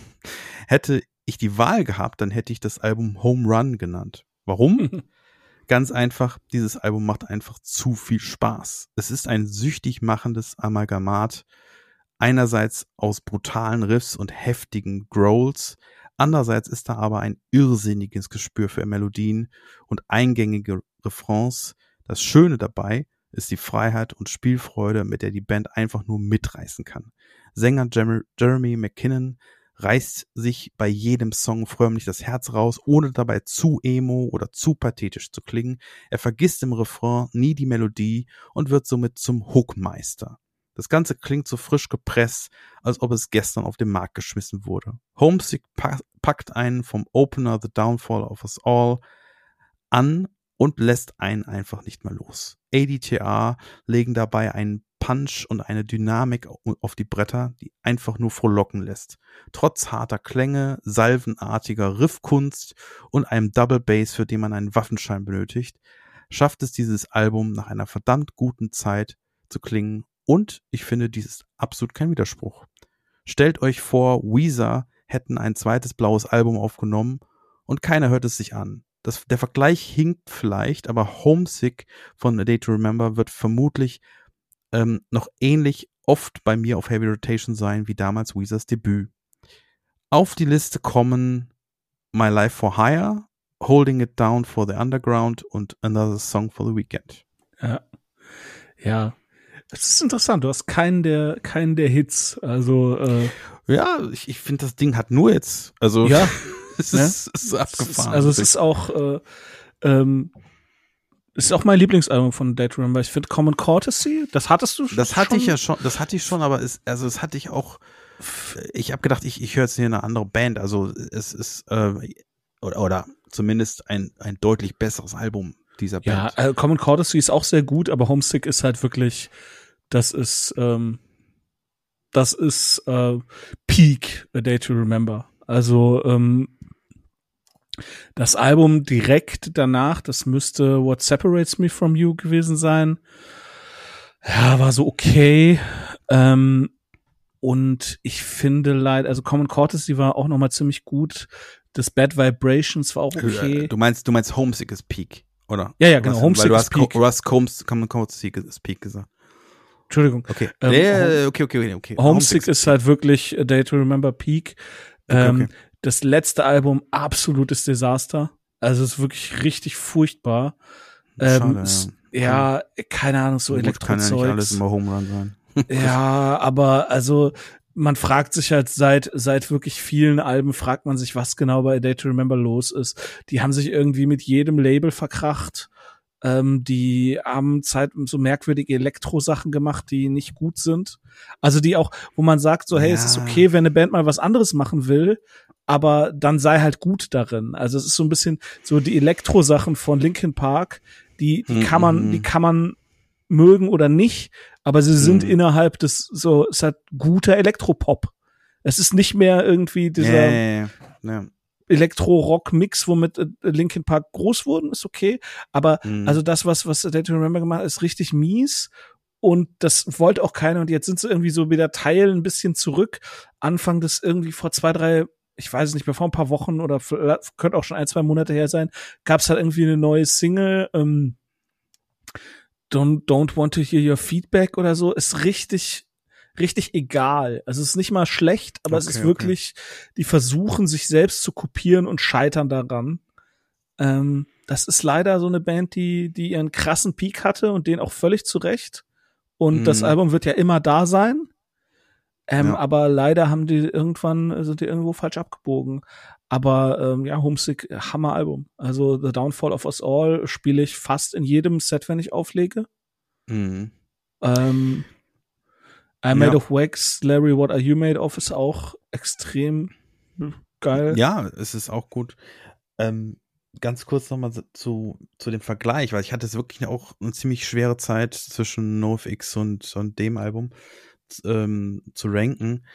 Hätte ich die Wahl gehabt, dann hätte ich das Album Home Run genannt. Warum? Ganz einfach, dieses Album macht einfach zu viel Spaß. Es ist ein süchtig machendes Amalgamat, einerseits aus brutalen Riffs und heftigen Growls, andererseits ist da aber ein irrsinniges Gespür für Melodien und eingängige Refrains. Das Schöne dabei ist die Freiheit und Spielfreude, mit der die Band einfach nur mitreißen kann. Sänger Jeremy McKinnon reißt sich bei jedem Song förmlich das Herz raus, ohne dabei zu emo oder zu pathetisch zu klingen. Er vergisst im Refrain nie die Melodie und wird somit zum Hookmeister. Das Ganze klingt so frisch gepresst, als ob es gestern auf den Markt geschmissen wurde. Homesick packt einen vom Opener The Downfall of Us All an und lässt einen einfach nicht mehr los. A D T R legen dabei einen Punch und eine Dynamik auf die Bretter, die einfach nur frohlocken lässt. Trotz harter Klänge, salvenartiger Riffkunst und einem Double Bass, für den man einen Waffenschein benötigt, schafft es dieses Album nach einer verdammt guten Zeit zu klingen. Und ich finde, dies ist absolut kein Widerspruch. Stellt euch vor, Weezer hätten ein zweites blaues Album aufgenommen und keiner hört es sich an. Das, der Vergleich hinkt vielleicht, aber Homesick von A Day to Remember wird vermutlich ähm, noch ähnlich oft bei mir auf Heavy Rotation sein wie damals Weezers Debüt. Auf die Liste kommen My Life for Hire, Holding It Down for the Underground und Another Song for the Weekend. Ja, ja. Es ist interessant, du hast keinen der, keinen der Hits, also äh, ja, ich, ich finde, das Ding hat nur jetzt, also ja, es ne? ist, es ist abgefahren. Es ist, also es ist auch äh, ähm, es ist auch mein Lieblingsalbum von Day to Remember. Ich finde Common Courtesy, das hattest du schon. Das hatte ich ja schon, das hatte ich schon, aber es, also es hatte ich auch, ich habe gedacht, ich, ich höre jetzt hier eine andere Band, also es ist, äh, oder, oder zumindest ein, ein deutlich besseres Album dieser Band. Ja, also Common Courtesy ist auch sehr gut, aber Homesick ist halt wirklich, das ist, ähm, das ist äh, Peak A Day to Remember. Also ähm, das Album direkt danach, das müsste What Separates Me From You gewesen sein. Ja, war so okay. Ähm, und ich finde leider, also Common Courtesy war auch nochmal ziemlich gut. Das Bad Vibrations war auch okay. Du meinst, du meinst Homesick ist Peak, oder? Ja, ja, genau. Was, Homesick weil du ist Peak. Du hast Common Common Courtesy ist Peak gesagt. Entschuldigung. Okay. Ähm, yeah, okay, okay, okay, okay. Homesick, Homesick ist halt wirklich A Day to Remember Peak. Okay, ähm, okay. Das letzte Album, absolutes Desaster. Also es ist wirklich richtig furchtbar. Schade, ähm, es, ja. ja, keine Ahnung, so Gut, Elektrozeug. kann ja nicht alles immer Home Run sein. Ja, aber also man fragt sich halt seit seit wirklich vielen Alben, fragt man sich, was genau bei A Day to Remember los ist. Die haben sich irgendwie mit jedem Label verkracht. Ähm, die haben Zeit so merkwürdige Elektro-Sachen gemacht, die nicht gut sind. Also die auch, wo man sagt so, hey, Ja. es ist okay, wenn eine Band mal was anderes machen will, aber dann sei halt gut darin. Also es ist so ein bisschen so die Elektro-Sachen von Linkin Park, die die kann man, Mhm. die kann man mögen oder nicht, aber sie sind Mhm. innerhalb des, so, es hat guter Elektropop. Es ist nicht mehr irgendwie dieser Ja, ja, ja. Elektro-Rock-Mix, womit äh, Linkin Park groß wurden, ist okay. Aber Mhm. also das, was, was A Day to Remember gemacht hat, ist richtig mies. Und das wollte auch keiner. Und jetzt sind sie irgendwie so wieder Teil ein bisschen zurück. Anfang des irgendwie vor zwei, drei, ich weiß es nicht mehr, vor ein paar Wochen oder vielleicht- könnte auch schon ein, zwei Monate her sein, gab es halt irgendwie eine neue Single, ähm, Don't, don't want to hear your feedback oder so, ist richtig, richtig egal. Also es ist nicht mal schlecht, aber es Okay, ist okay. wirklich, die versuchen sich selbst zu kopieren und scheitern daran. Ähm, das ist leider so eine Band, die, die ihren krassen Peak hatte und den auch völlig zurecht. Und Mhm. das Album wird ja immer da sein. Ähm, Ja. aber leider haben die irgendwann, sind die irgendwo falsch abgebogen. Aber ähm, ja, Homesick, Hammer-Album. Also The Downfall of Us All spiele ich fast in jedem Set, wenn ich auflege. Mhm. Ähm, I'm Made Ja. of Wax, Larry, What Are You Made of ist auch extrem geil. Ja, es ist auch gut. Ähm, ganz kurz nochmal zu, zu dem Vergleich, weil ich hatte es wirklich auch eine ziemlich schwere Zeit zwischen NoFX und, und dem Album ähm, zu ranken.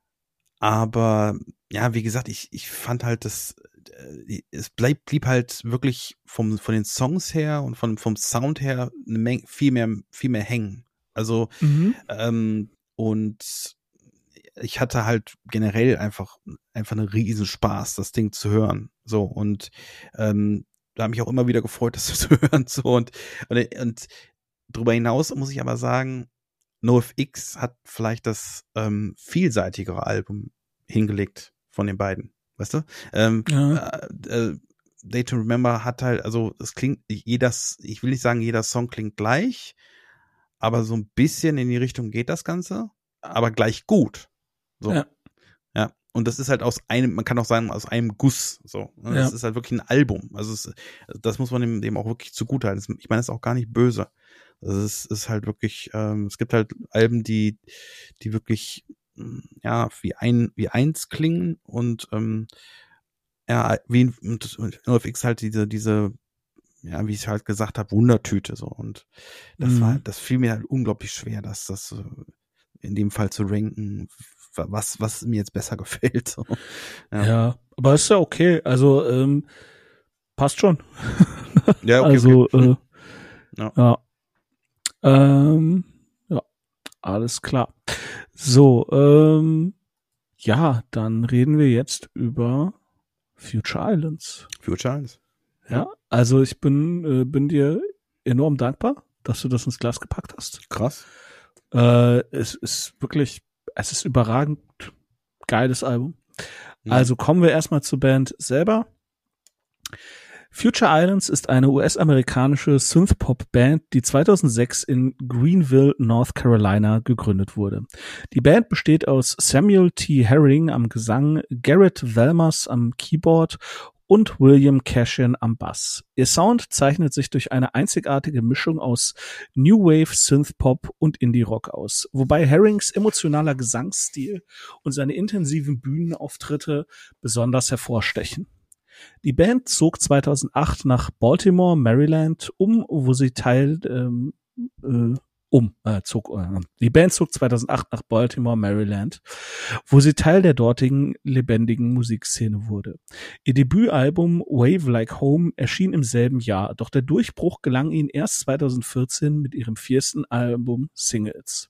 Aber ja, wie gesagt, ich, ich fand halt, das äh, es bleib, blieb halt wirklich vom, von den Songs her und von, vom Sound her eine Menge, viel mehr, viel mehr hängen. Also, Mhm. ähm, und ich hatte halt generell einfach, einfach einen riesen Spaß, das Ding zu hören. So, und ähm, da habe mich auch immer wieder gefreut, das zu hören. So, und, und, und darüber hinaus muss ich aber sagen, NoFX hat vielleicht das ähm, vielseitigere Album hingelegt von den beiden, weißt du? Ähm, Ja. äh, äh, Day to Remember hat halt, also es klingt, jeder, ich will nicht sagen, jeder Song klingt gleich, aber so ein bisschen in die Richtung geht das Ganze, aber gleich gut. So. Ja. Ja. Und das ist halt aus einem, man kann auch sagen, aus einem Guss. So. Das Ja. ist halt wirklich ein Album. Also es, das muss man dem, dem auch wirklich zugutehalten. Ich meine, das ist auch gar nicht böse. Das ist, ist halt wirklich, ähm, es gibt halt Alben, die, die wirklich, ja, wie ein, wie eins klingen und, ähm, ja, wie und NoFX halt diese, diese, ja, wie ich halt gesagt habe, Wundertüte, so. Und das Mhm. war, das fiel mir halt unglaublich schwer, dass das in dem Fall zu ranken, was, was mir jetzt besser gefällt, so. Ja. Ja. Aber ist ja okay. Also, ähm, passt schon. Ja, okay, also, okay. Äh, Ja. ja. Ähm, ja, alles klar. So, ähm, ja, dann reden wir jetzt über Future Islands. Future Islands. Ja, Ja. also ich bin, äh, bin dir enorm dankbar, dass du das ins Glas gepackt hast. Krass. Äh, es ist wirklich, es ist überragend geiles Album. Mhm. Also kommen wir erstmal zur Band selber. Future Islands ist eine U S-amerikanische Synthpop-Band, die zweitausendsechs in Greenville, North Carolina gegründet wurde. Die Band besteht aus Samuel T. Herring am Gesang, Garrett Velmers am Keyboard und William Cashin am Bass. Ihr Sound zeichnet sich durch eine einzigartige Mischung aus New Wave, Synthpop und Indie-Rock aus, wobei Herrings emotionaler Gesangsstil und seine intensiven Bühnenauftritte besonders hervorstechen. Die Band zog zweitausendacht nach Baltimore, Maryland um, wo sie Teil ähm, äh, um äh, zog. Äh, die Band zog zweitausendacht nach Baltimore, Maryland, wo sie Teil der dortigen lebendigen Musikszene wurde. Ihr Debütalbum Wave Like Home erschien im selben Jahr, doch der Durchbruch gelang ihnen erst zweitausendvierzehn mit ihrem vierten Album Singles.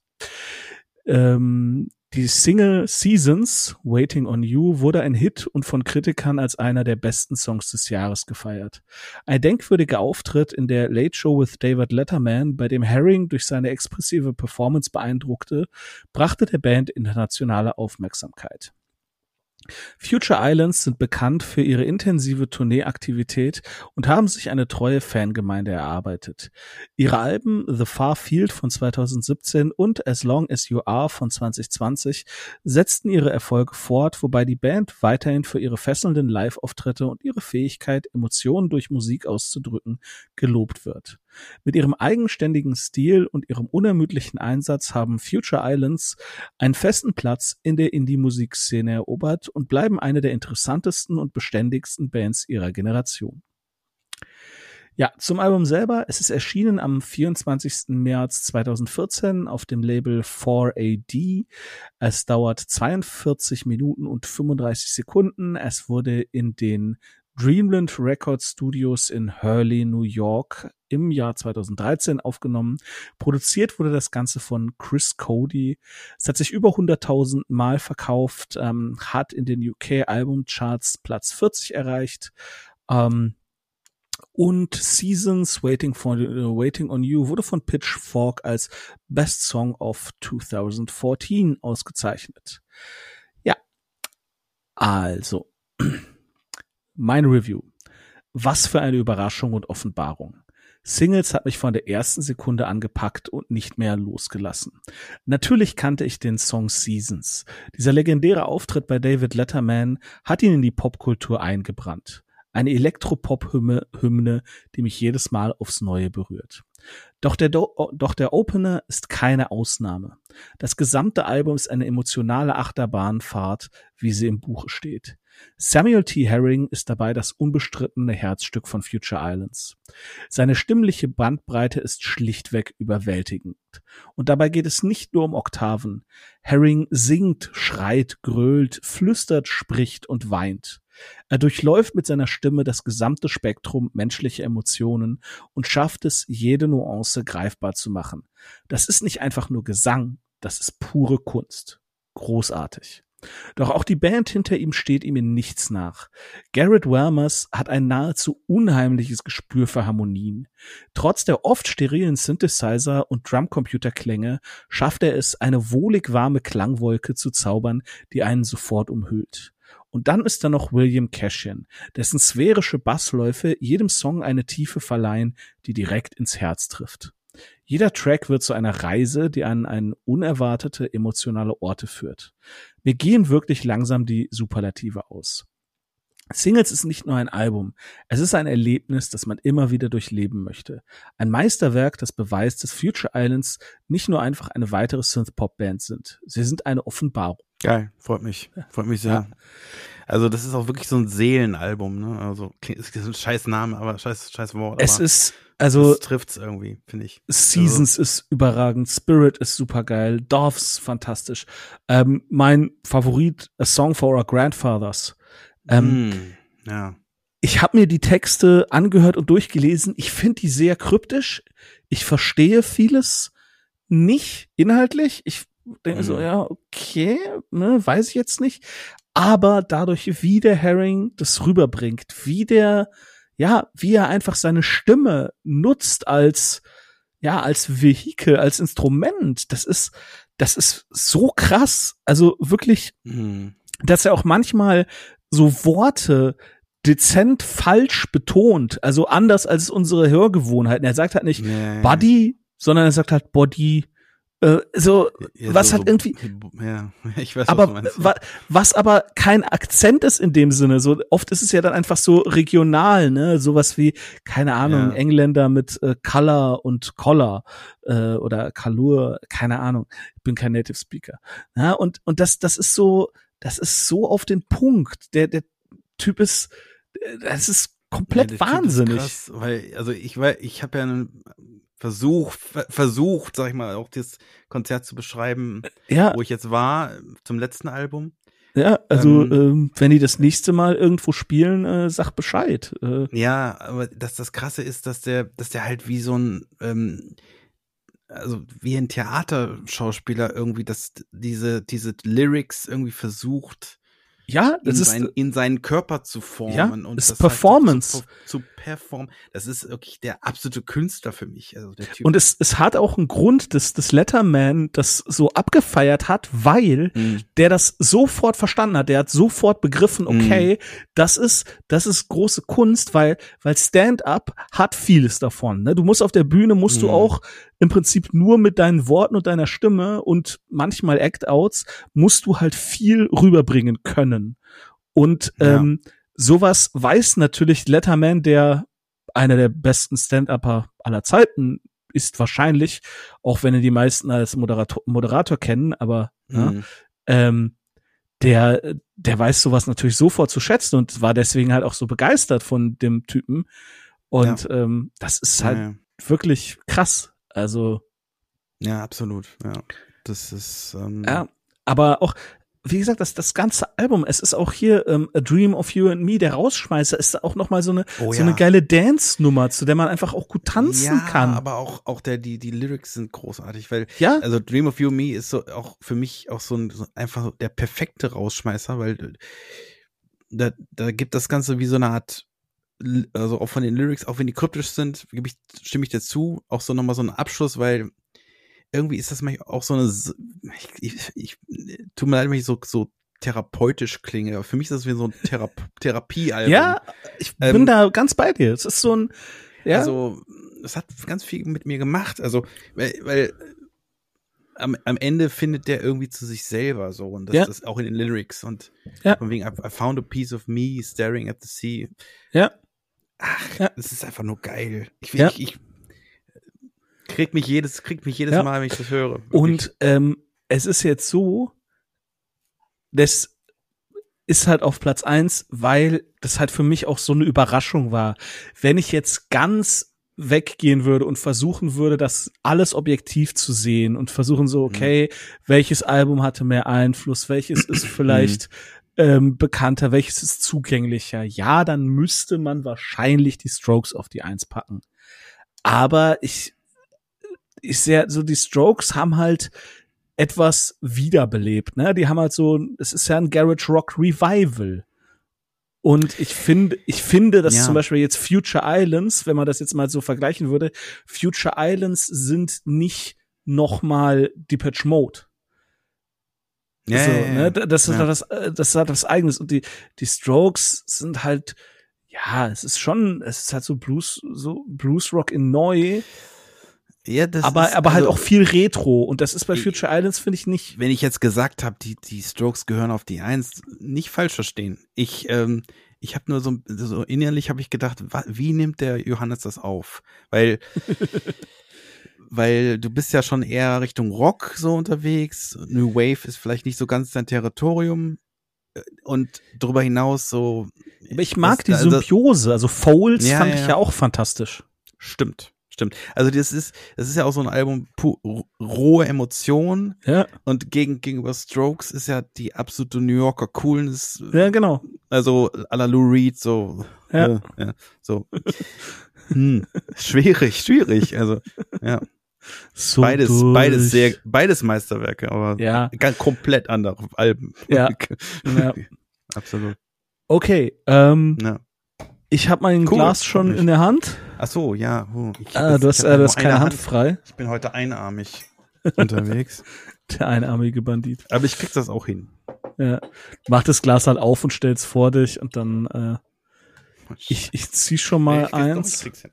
Ähm, Die Single Seasons, Waiting on You, wurde ein Hit und von Kritikern als einer der besten Songs des Jahres gefeiert. Ein denkwürdiger Auftritt in der Late Show with David Letterman, bei dem Herring durch seine expressive Performance beeindruckte, brachte der Band internationale Aufmerksamkeit. Future Islands sind bekannt für ihre intensive Tourneeaktivität und haben sich eine treue Fangemeinde erarbeitet. Ihre Alben The Far Field von zweitausendsiebzehn und As Long As You Are von zwanzig zwanzig setzten ihre Erfolge fort, wobei die Band weiterhin für ihre fesselnden Live-Auftritte und ihre Fähigkeit, Emotionen durch Musik auszudrücken, gelobt wird. Mit ihrem eigenständigen Stil und ihrem unermüdlichen Einsatz haben Future Islands einen festen Platz in der Indie-Musikszene erobert und bleiben eine der interessantesten und beständigsten Bands ihrer Generation. Ja, zum Album selber. Es ist erschienen am vierundzwanzigsten März zweitausendvierzehn auf dem Label four A D. Es dauert zweiundvierzig Minuten und fünfunddreißig Sekunden. Es wurde in den Dreamland Record Studios in Hurley, New York im Jahr zweitausenddreizehn aufgenommen. Produziert wurde das Ganze von Chris Cody. Es hat sich über hunderttausend Mal verkauft, ähm, hat in den U K Albumcharts Platz vierzig erreicht. Ähm, und Seasons Waiting for uh, Waiting on You wurde von Pitchfork als Best Song of zweitausendvierzehn ausgezeichnet. Ja, also mein Review. Was für eine Überraschung und Offenbarung. Singles hat mich von der ersten Sekunde angepackt und nicht mehr losgelassen. Natürlich kannte ich den Song Seasons. Dieser legendäre Auftritt bei David Letterman hat ihn in die Popkultur eingebrannt. Eine Elektropop-Hymne, Hymne, die mich jedes Mal aufs Neue berührt. Doch der, Do- doch der Opener ist keine Ausnahme. Das gesamte Album ist eine emotionale Achterbahnfahrt, wie sie im Buche steht. Samuel T. Herring ist dabei das unbestrittene Herzstück von Future Islands. Seine stimmliche Bandbreite ist schlichtweg überwältigend. Und dabei geht es nicht nur um Oktaven. Herring singt, schreit, grölt, flüstert, spricht und weint. Er durchläuft mit seiner Stimme das gesamte Spektrum menschlicher Emotionen und schafft es, jede Nuance greifbar zu machen. Das ist nicht einfach nur Gesang, das ist pure Kunst. Großartig. Doch auch die Band hinter ihm steht ihm in nichts nach. Garrett Welmers hat ein nahezu unheimliches Gespür für Harmonien. Trotz der oft sterilen Synthesizer und Drumcomputerklänge schafft er es, eine wohlig warme Klangwolke zu zaubern, die einen sofort umhüllt. Und dann ist da noch William Cashian, dessen sphärische Bassläufe jedem Song eine Tiefe verleihen, die direkt ins Herz trifft. Jeder Track wird zu einer Reise, die an einen unerwartete emotionale Orte führt. Mir gehen wirklich langsam die Superlative aus. Singles ist nicht nur ein Album, es ist ein Erlebnis, das man immer wieder durchleben möchte. Ein Meisterwerk, das beweist, dass Future Islands nicht nur einfach eine weitere Synth-Pop-Band sind. Sie sind eine Offenbarung. Geil, freut mich. Freut mich sehr. Ja. Also das ist auch wirklich so ein Seelenalbum, ne? Also ist ein scheiß Name, aber scheiß scheiß Wort. Es ist also das trifft's irgendwie, finde ich. Seasons also. Ist überragend, Spirit ist supergeil, Dorf's fantastisch. Ähm, mein Favorit, A Song for Our Grandfathers. Ähm, mm, ja. Ich habe mir die Texte angehört und durchgelesen. Ich finde die sehr kryptisch. Ich verstehe vieles nicht inhaltlich. Ich denke mm. so, ja, okay, ne, weiß ich jetzt nicht. Aber dadurch, wie der Herring das rüberbringt, wie der, ja, wie er einfach seine Stimme nutzt als, ja, als Vehikel, als Instrument, das ist, das ist so krass. Also wirklich, mm. dass er auch manchmal so Worte dezent falsch betont, also anders als unsere Hörgewohnheiten. Er sagt halt nicht nee. Body, sondern er sagt halt Body. Äh, so, ja, was so, halt irgendwie. Ja, ich weiß, aber was du meinst. wa, was aber kein Akzent ist in dem Sinne. So oft ist es ja dann einfach so regional, ne, sowas wie keine Ahnung, ja. Engländer mit äh, Color und Collar äh, oder Kalur, keine Ahnung. Ich bin kein Native Speaker. Ja, und und das das ist so. Das ist so auf den Punkt. Der, der Typ ist, das ist komplett ja, wahnsinnig. Ist krass, weil, also ich weil ich habe ja einen Versuch, versucht, sag ich mal, auch das Konzert zu beschreiben, ja. wo ich jetzt war, zum letzten Album. Ja, also ähm, ähm, wenn die das nächste Mal irgendwo spielen, äh, sag Bescheid. Äh. Ja, aber dass das Krasse ist, dass der, dass der halt wie so ein ähm, also wie ein Theaterschauspieler irgendwie, dass diese diese Lyrics irgendwie versucht Ja, in, es ist, sein, in seinen Körper zu formen. Ja, und ist das Performance. Halt zu, zu performen. Das ist wirklich der absolute Künstler für mich. Also der Typ. Und es, es hat auch einen Grund, dass das Letterman das so abgefeiert hat, weil Mm. der das sofort verstanden hat. Der hat sofort begriffen, okay, mm. das ist, das ist große Kunst, weil, weil Stand-up hat vieles davon. Ne? Du musst auf der Bühne, musst mm. du auch im Prinzip nur mit deinen Worten und deiner Stimme und manchmal Act-Outs musst du halt viel rüberbringen können. Und Ja. ähm, sowas weiß natürlich Letterman, der einer der besten Stand-Upper aller Zeiten ist wahrscheinlich, auch wenn ihn die meisten als Moderator, Moderator kennen, aber mhm. ja, ähm, der, der weiß sowas natürlich sofort zu schätzen und war deswegen halt auch so begeistert von dem Typen. Und ja. ähm, das ist halt ja. wirklich krass. Also ja, absolut. Ja, das ist ähm ja, aber auch wie gesagt, das, das ganze Album, es ist auch hier ähm, A Dream of You and Me, der Rausschmeißer, ist auch nochmal so eine oh, so ja. eine geile Dance-Nummer, zu der man einfach auch gut tanzen ja, kann. aber auch auch der die die Lyrics sind großartig, weil ja? also Dream of You and Me ist so auch für mich auch so, ein, so einfach der perfekte Rausschmeißer, weil da da gibt das Ganze wie so eine Art, also auch von den Lyrics, auch wenn die kryptisch sind, gebe ich stimme ich dazu, auch so nochmal so ein Abschluss, weil irgendwie ist das manchmal auch so eine, ich, ich, ich tut mir leid, wenn ich so, so therapeutisch klinge, aber für mich ist das wie so ein Thera- Therapiealbum. Ja, ich bin ähm, da ganz bei dir. Es ist so ein, ja. Also, es hat ganz viel mit mir gemacht, also, weil, weil am, am Ende findet der irgendwie zu sich selber so und das, ja. das auch in den Lyrics und ja. von wegen, I, I found a piece of me staring at the sea. Ja. Ach, ja. das ist einfach nur geil. Ich, ja. ich, ich Kriegt mich jedes, kriegt mich jedes ja. Mal, wenn ich das höre. Wirklich. Und ähm, es ist jetzt so, das ist halt auf Platz eins, weil das halt für mich auch so eine Überraschung war. Wenn ich jetzt ganz weggehen würde und versuchen würde, das alles objektiv zu sehen und versuchen so, okay, mhm. welches Album hatte mehr Einfluss, welches ist vielleicht ähm, bekannter, welches ist zugänglicher, ja, dann müsste man wahrscheinlich die Strokes auf die Eins packen. Aber ich ich sehe, so die Strokes haben halt etwas wiederbelebt, ne? Die haben halt so, es ist ja ein Garage Rock Revival. Und ich finde, ich finde, dass ja. zum Beispiel jetzt Future Islands, wenn man das jetzt mal so vergleichen würde, Future Islands sind nicht nochmal Depeche Mode. Ja, so, ja, ja. ne? Das ist ja. halt was, das ist halt was Eigenes. Und die, die Strokes sind halt, ja, es ist schon, es ist halt so Blues, so Blues Rock in neu. Ja, das aber ist, aber also, halt auch viel Retro und das ist bei Future ich, Islands, finde ich, nicht. Wenn ich jetzt gesagt habe, die die Strokes gehören auf die Eins, nicht falsch verstehen. Ich ähm, ich habe nur so, so innerlich habe ich gedacht, wie nimmt der Johannes das auf? Weil weil du bist ja schon eher Richtung Rock so unterwegs. New Wave ist vielleicht nicht so ganz dein Territorium und darüber hinaus so. Aber ich mag das, die Symbiose, also Foals ja, fand ja. ich ja auch fantastisch. Stimmt. Stimmt. Also das ist, das ist ja auch so ein Album, pu- rohe Emotion. Ja. Und gegen, gegenüber Strokes ist ja die absolute New Yorker Coolness. Ja, genau. Also à la Lou Reed, so. Ja. Äh, ja so. hm. Schwierig, schwierig. Also, ja. So beides, durch. beides sehr, beides Meisterwerke, aber ja. ganz komplett andere Alben. Ja. ja. Absolut. Okay, ähm. Ja. Ich habe mein cool, Glas schon in der Hand. Ach so, ja. Oh, ich ah, jetzt, du hast, äh, du hast keine Hand, Hand frei. Ich bin heute einarmig unterwegs. Der einarmige Bandit. Aber ich krieg das auch hin. Ja. Mach das Glas halt auf und stell's vor dich und dann äh, ich, ich zieh schon mal ich eins. Doch,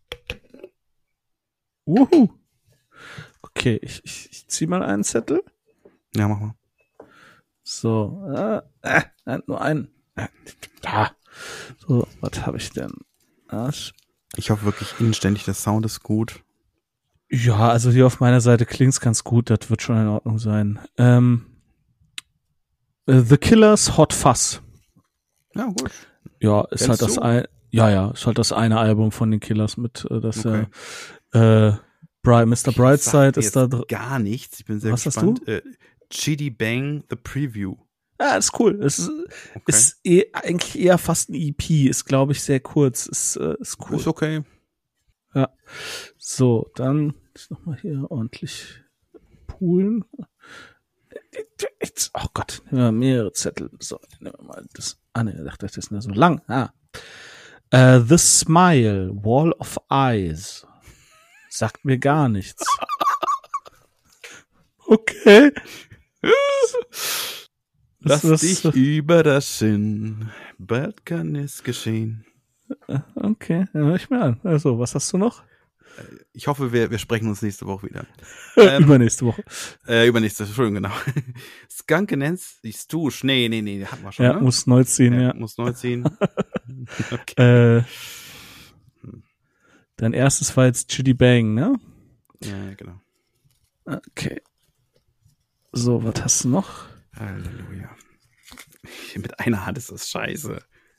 Wuhu. Okay, ich, ich, ich zieh mal einen Zettel. Ja, mach mal. So, äh, äh, nur einen. Äh, da. So, was habe ich denn? Arsch. Ich hoffe wirklich inständig, der Sound ist gut. Ja, also hier auf meiner Seite klingt's ganz gut, das wird schon in Ordnung sein. Ähm, The Killers Hot Fuzz. Ja, gut. Ja, ist Kennst halt das du? ein, ja, ja, ist halt das eine Album von den Killers mit, äh, das Okay. äh, äh, Bri- Mister Brightside ist da drin. Gar nichts. Ich bin sehr Was gespannt. hast du? Äh, Chitty Bang, The Preview. Ja, ist cool. Es ist, Okay. ist eh, eigentlich eher fast ein E P. Ist, glaube ich, sehr kurz. Ist, äh, ist cool. Ist okay. Ja. So, dann noch mal hier ordentlich poolen. Z- oh Gott, nehmen wir mehrere Zettel. So, nehmen wir mal das. Ah, ne, ich dachte, das ist nur so lang. Ah. Uh, The Smile, Wall of Eyes. Sagt mir gar nichts. Okay. Lass Das- dich das- überraschen. Bald kann es geschehen. Okay, dann hör ich mir an. Also, was hast du noch? Ich hoffe, wir, wir sprechen uns nächste Woche wieder. Ähm, Übernächste Woche. Äh, übernächste, Entschuldigung, genau. Skunkenens, siehst du, nee, nee, nee, hatten wir schon, Ja, ne? muss neu ziehen, ja. Ja, muss neu ziehen. Okay. Äh, dein erstes war jetzt Chitty Bang, ne? Ja, genau. Okay. So, was hast du noch? Halleluja. Mit einer Hand ist das scheiße.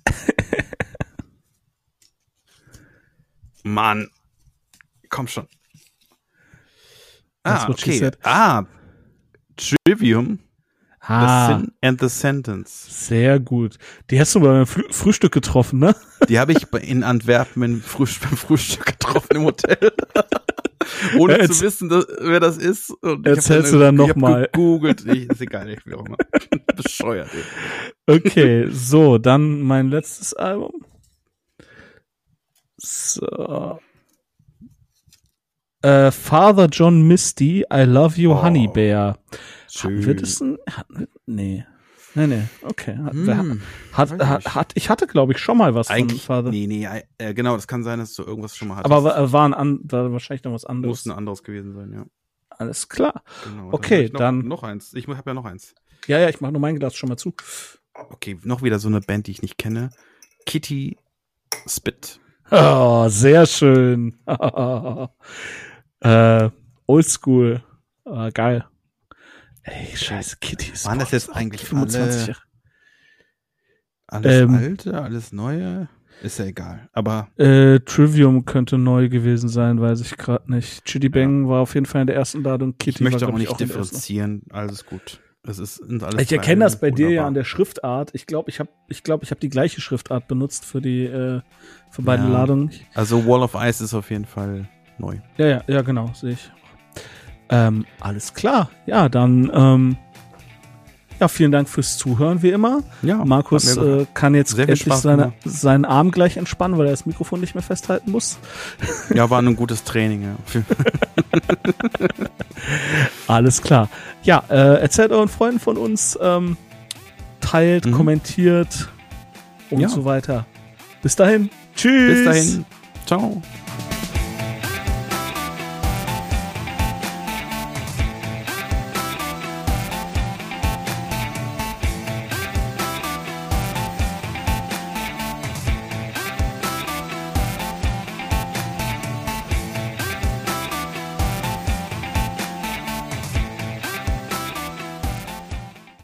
Mann. Komm schon. That's Ah, what she okay. said. Ah, Trivium, The Ah, Sin and the Sentence. sehr gut. Die hast du beim Frü- Frühstück getroffen, ne? Die habe ich bei- in Antwerpen im Frühst- beim Frühstück getroffen im Hotel. Ohne Ja, zu erz- wissen, dass, wer das ist. Und ich hab Erzählst du dann ich noch hab mal. gegoogelt. Ich, ist egal, ich, wie auch immer. Bescheuert. Ey. Okay, so, dann mein letztes Album. So. Äh, Father John Misty, I Love You, Oh, Honey Bear. Schön. Hatten wir das ein, hatten wir, nee. Nee, nee, okay. Hat, wer, Hm, hat, weiß hat, nicht. hat, ich hatte, glaube ich, schon mal was Eigentlich, von Father. nee, nee, äh, genau, das kann sein, dass du irgendwas schon mal hattest. Aber war, war, ein an, war wahrscheinlich noch was Muss anderes. ein anderes gewesen sein, ja. Alles klar. Genau. Okay, hab ich noch, dann- Noch eins. Ich habe ja noch eins. Ja, ja, ich mache nur mein Glas schon mal zu. Okay, noch wieder so eine Band, die ich nicht kenne. Kitty Spit. Oh, sehr schön. äh, Oldschool. Äh, geil. Ey, scheiße, Kitty ist Waren das jetzt eigentlich fünfundzwanzig alle- Jahre. Alles Ähm, alte, alles neue? Ist ja egal. Aber Äh, Trivium könnte neu gewesen sein, weiß ich gerade nicht. Chitty Bang war auf jeden Fall in der ersten Ladung. Kitty ich möchte war, auch glaub nicht ich, in der ersten. differenzieren. Alles gut. Es ist sind alles Ich erkenne Teile. das bei dir ja Wunderbar. an der Schriftart. Ich glaube, ich habe ich glaube, ich habe die gleiche Schriftart benutzt für die äh, für beide Ja. Ladungen. Also Wall of Ice ist auf jeden Fall neu. Ja, ja, ja, genau, sehe ich. Ähm, alles klar. Ja, dann ähm, ja, vielen Dank fürs Zuhören, wie immer. Ja, Markus hat mir äh, kann jetzt Sehr viel endlich Spaß seine, gemacht. seinen Arm gleich entspannen, weil er das Mikrofon nicht mehr festhalten muss. ja, war ein gutes Training. Ja. Alles klar. Ja, äh, erzählt euren Freunden von uns, ähm, teilt, Mhm. kommentiert und Ja. so weiter. Bis dahin. Tschüss. Bis dahin. Ciao.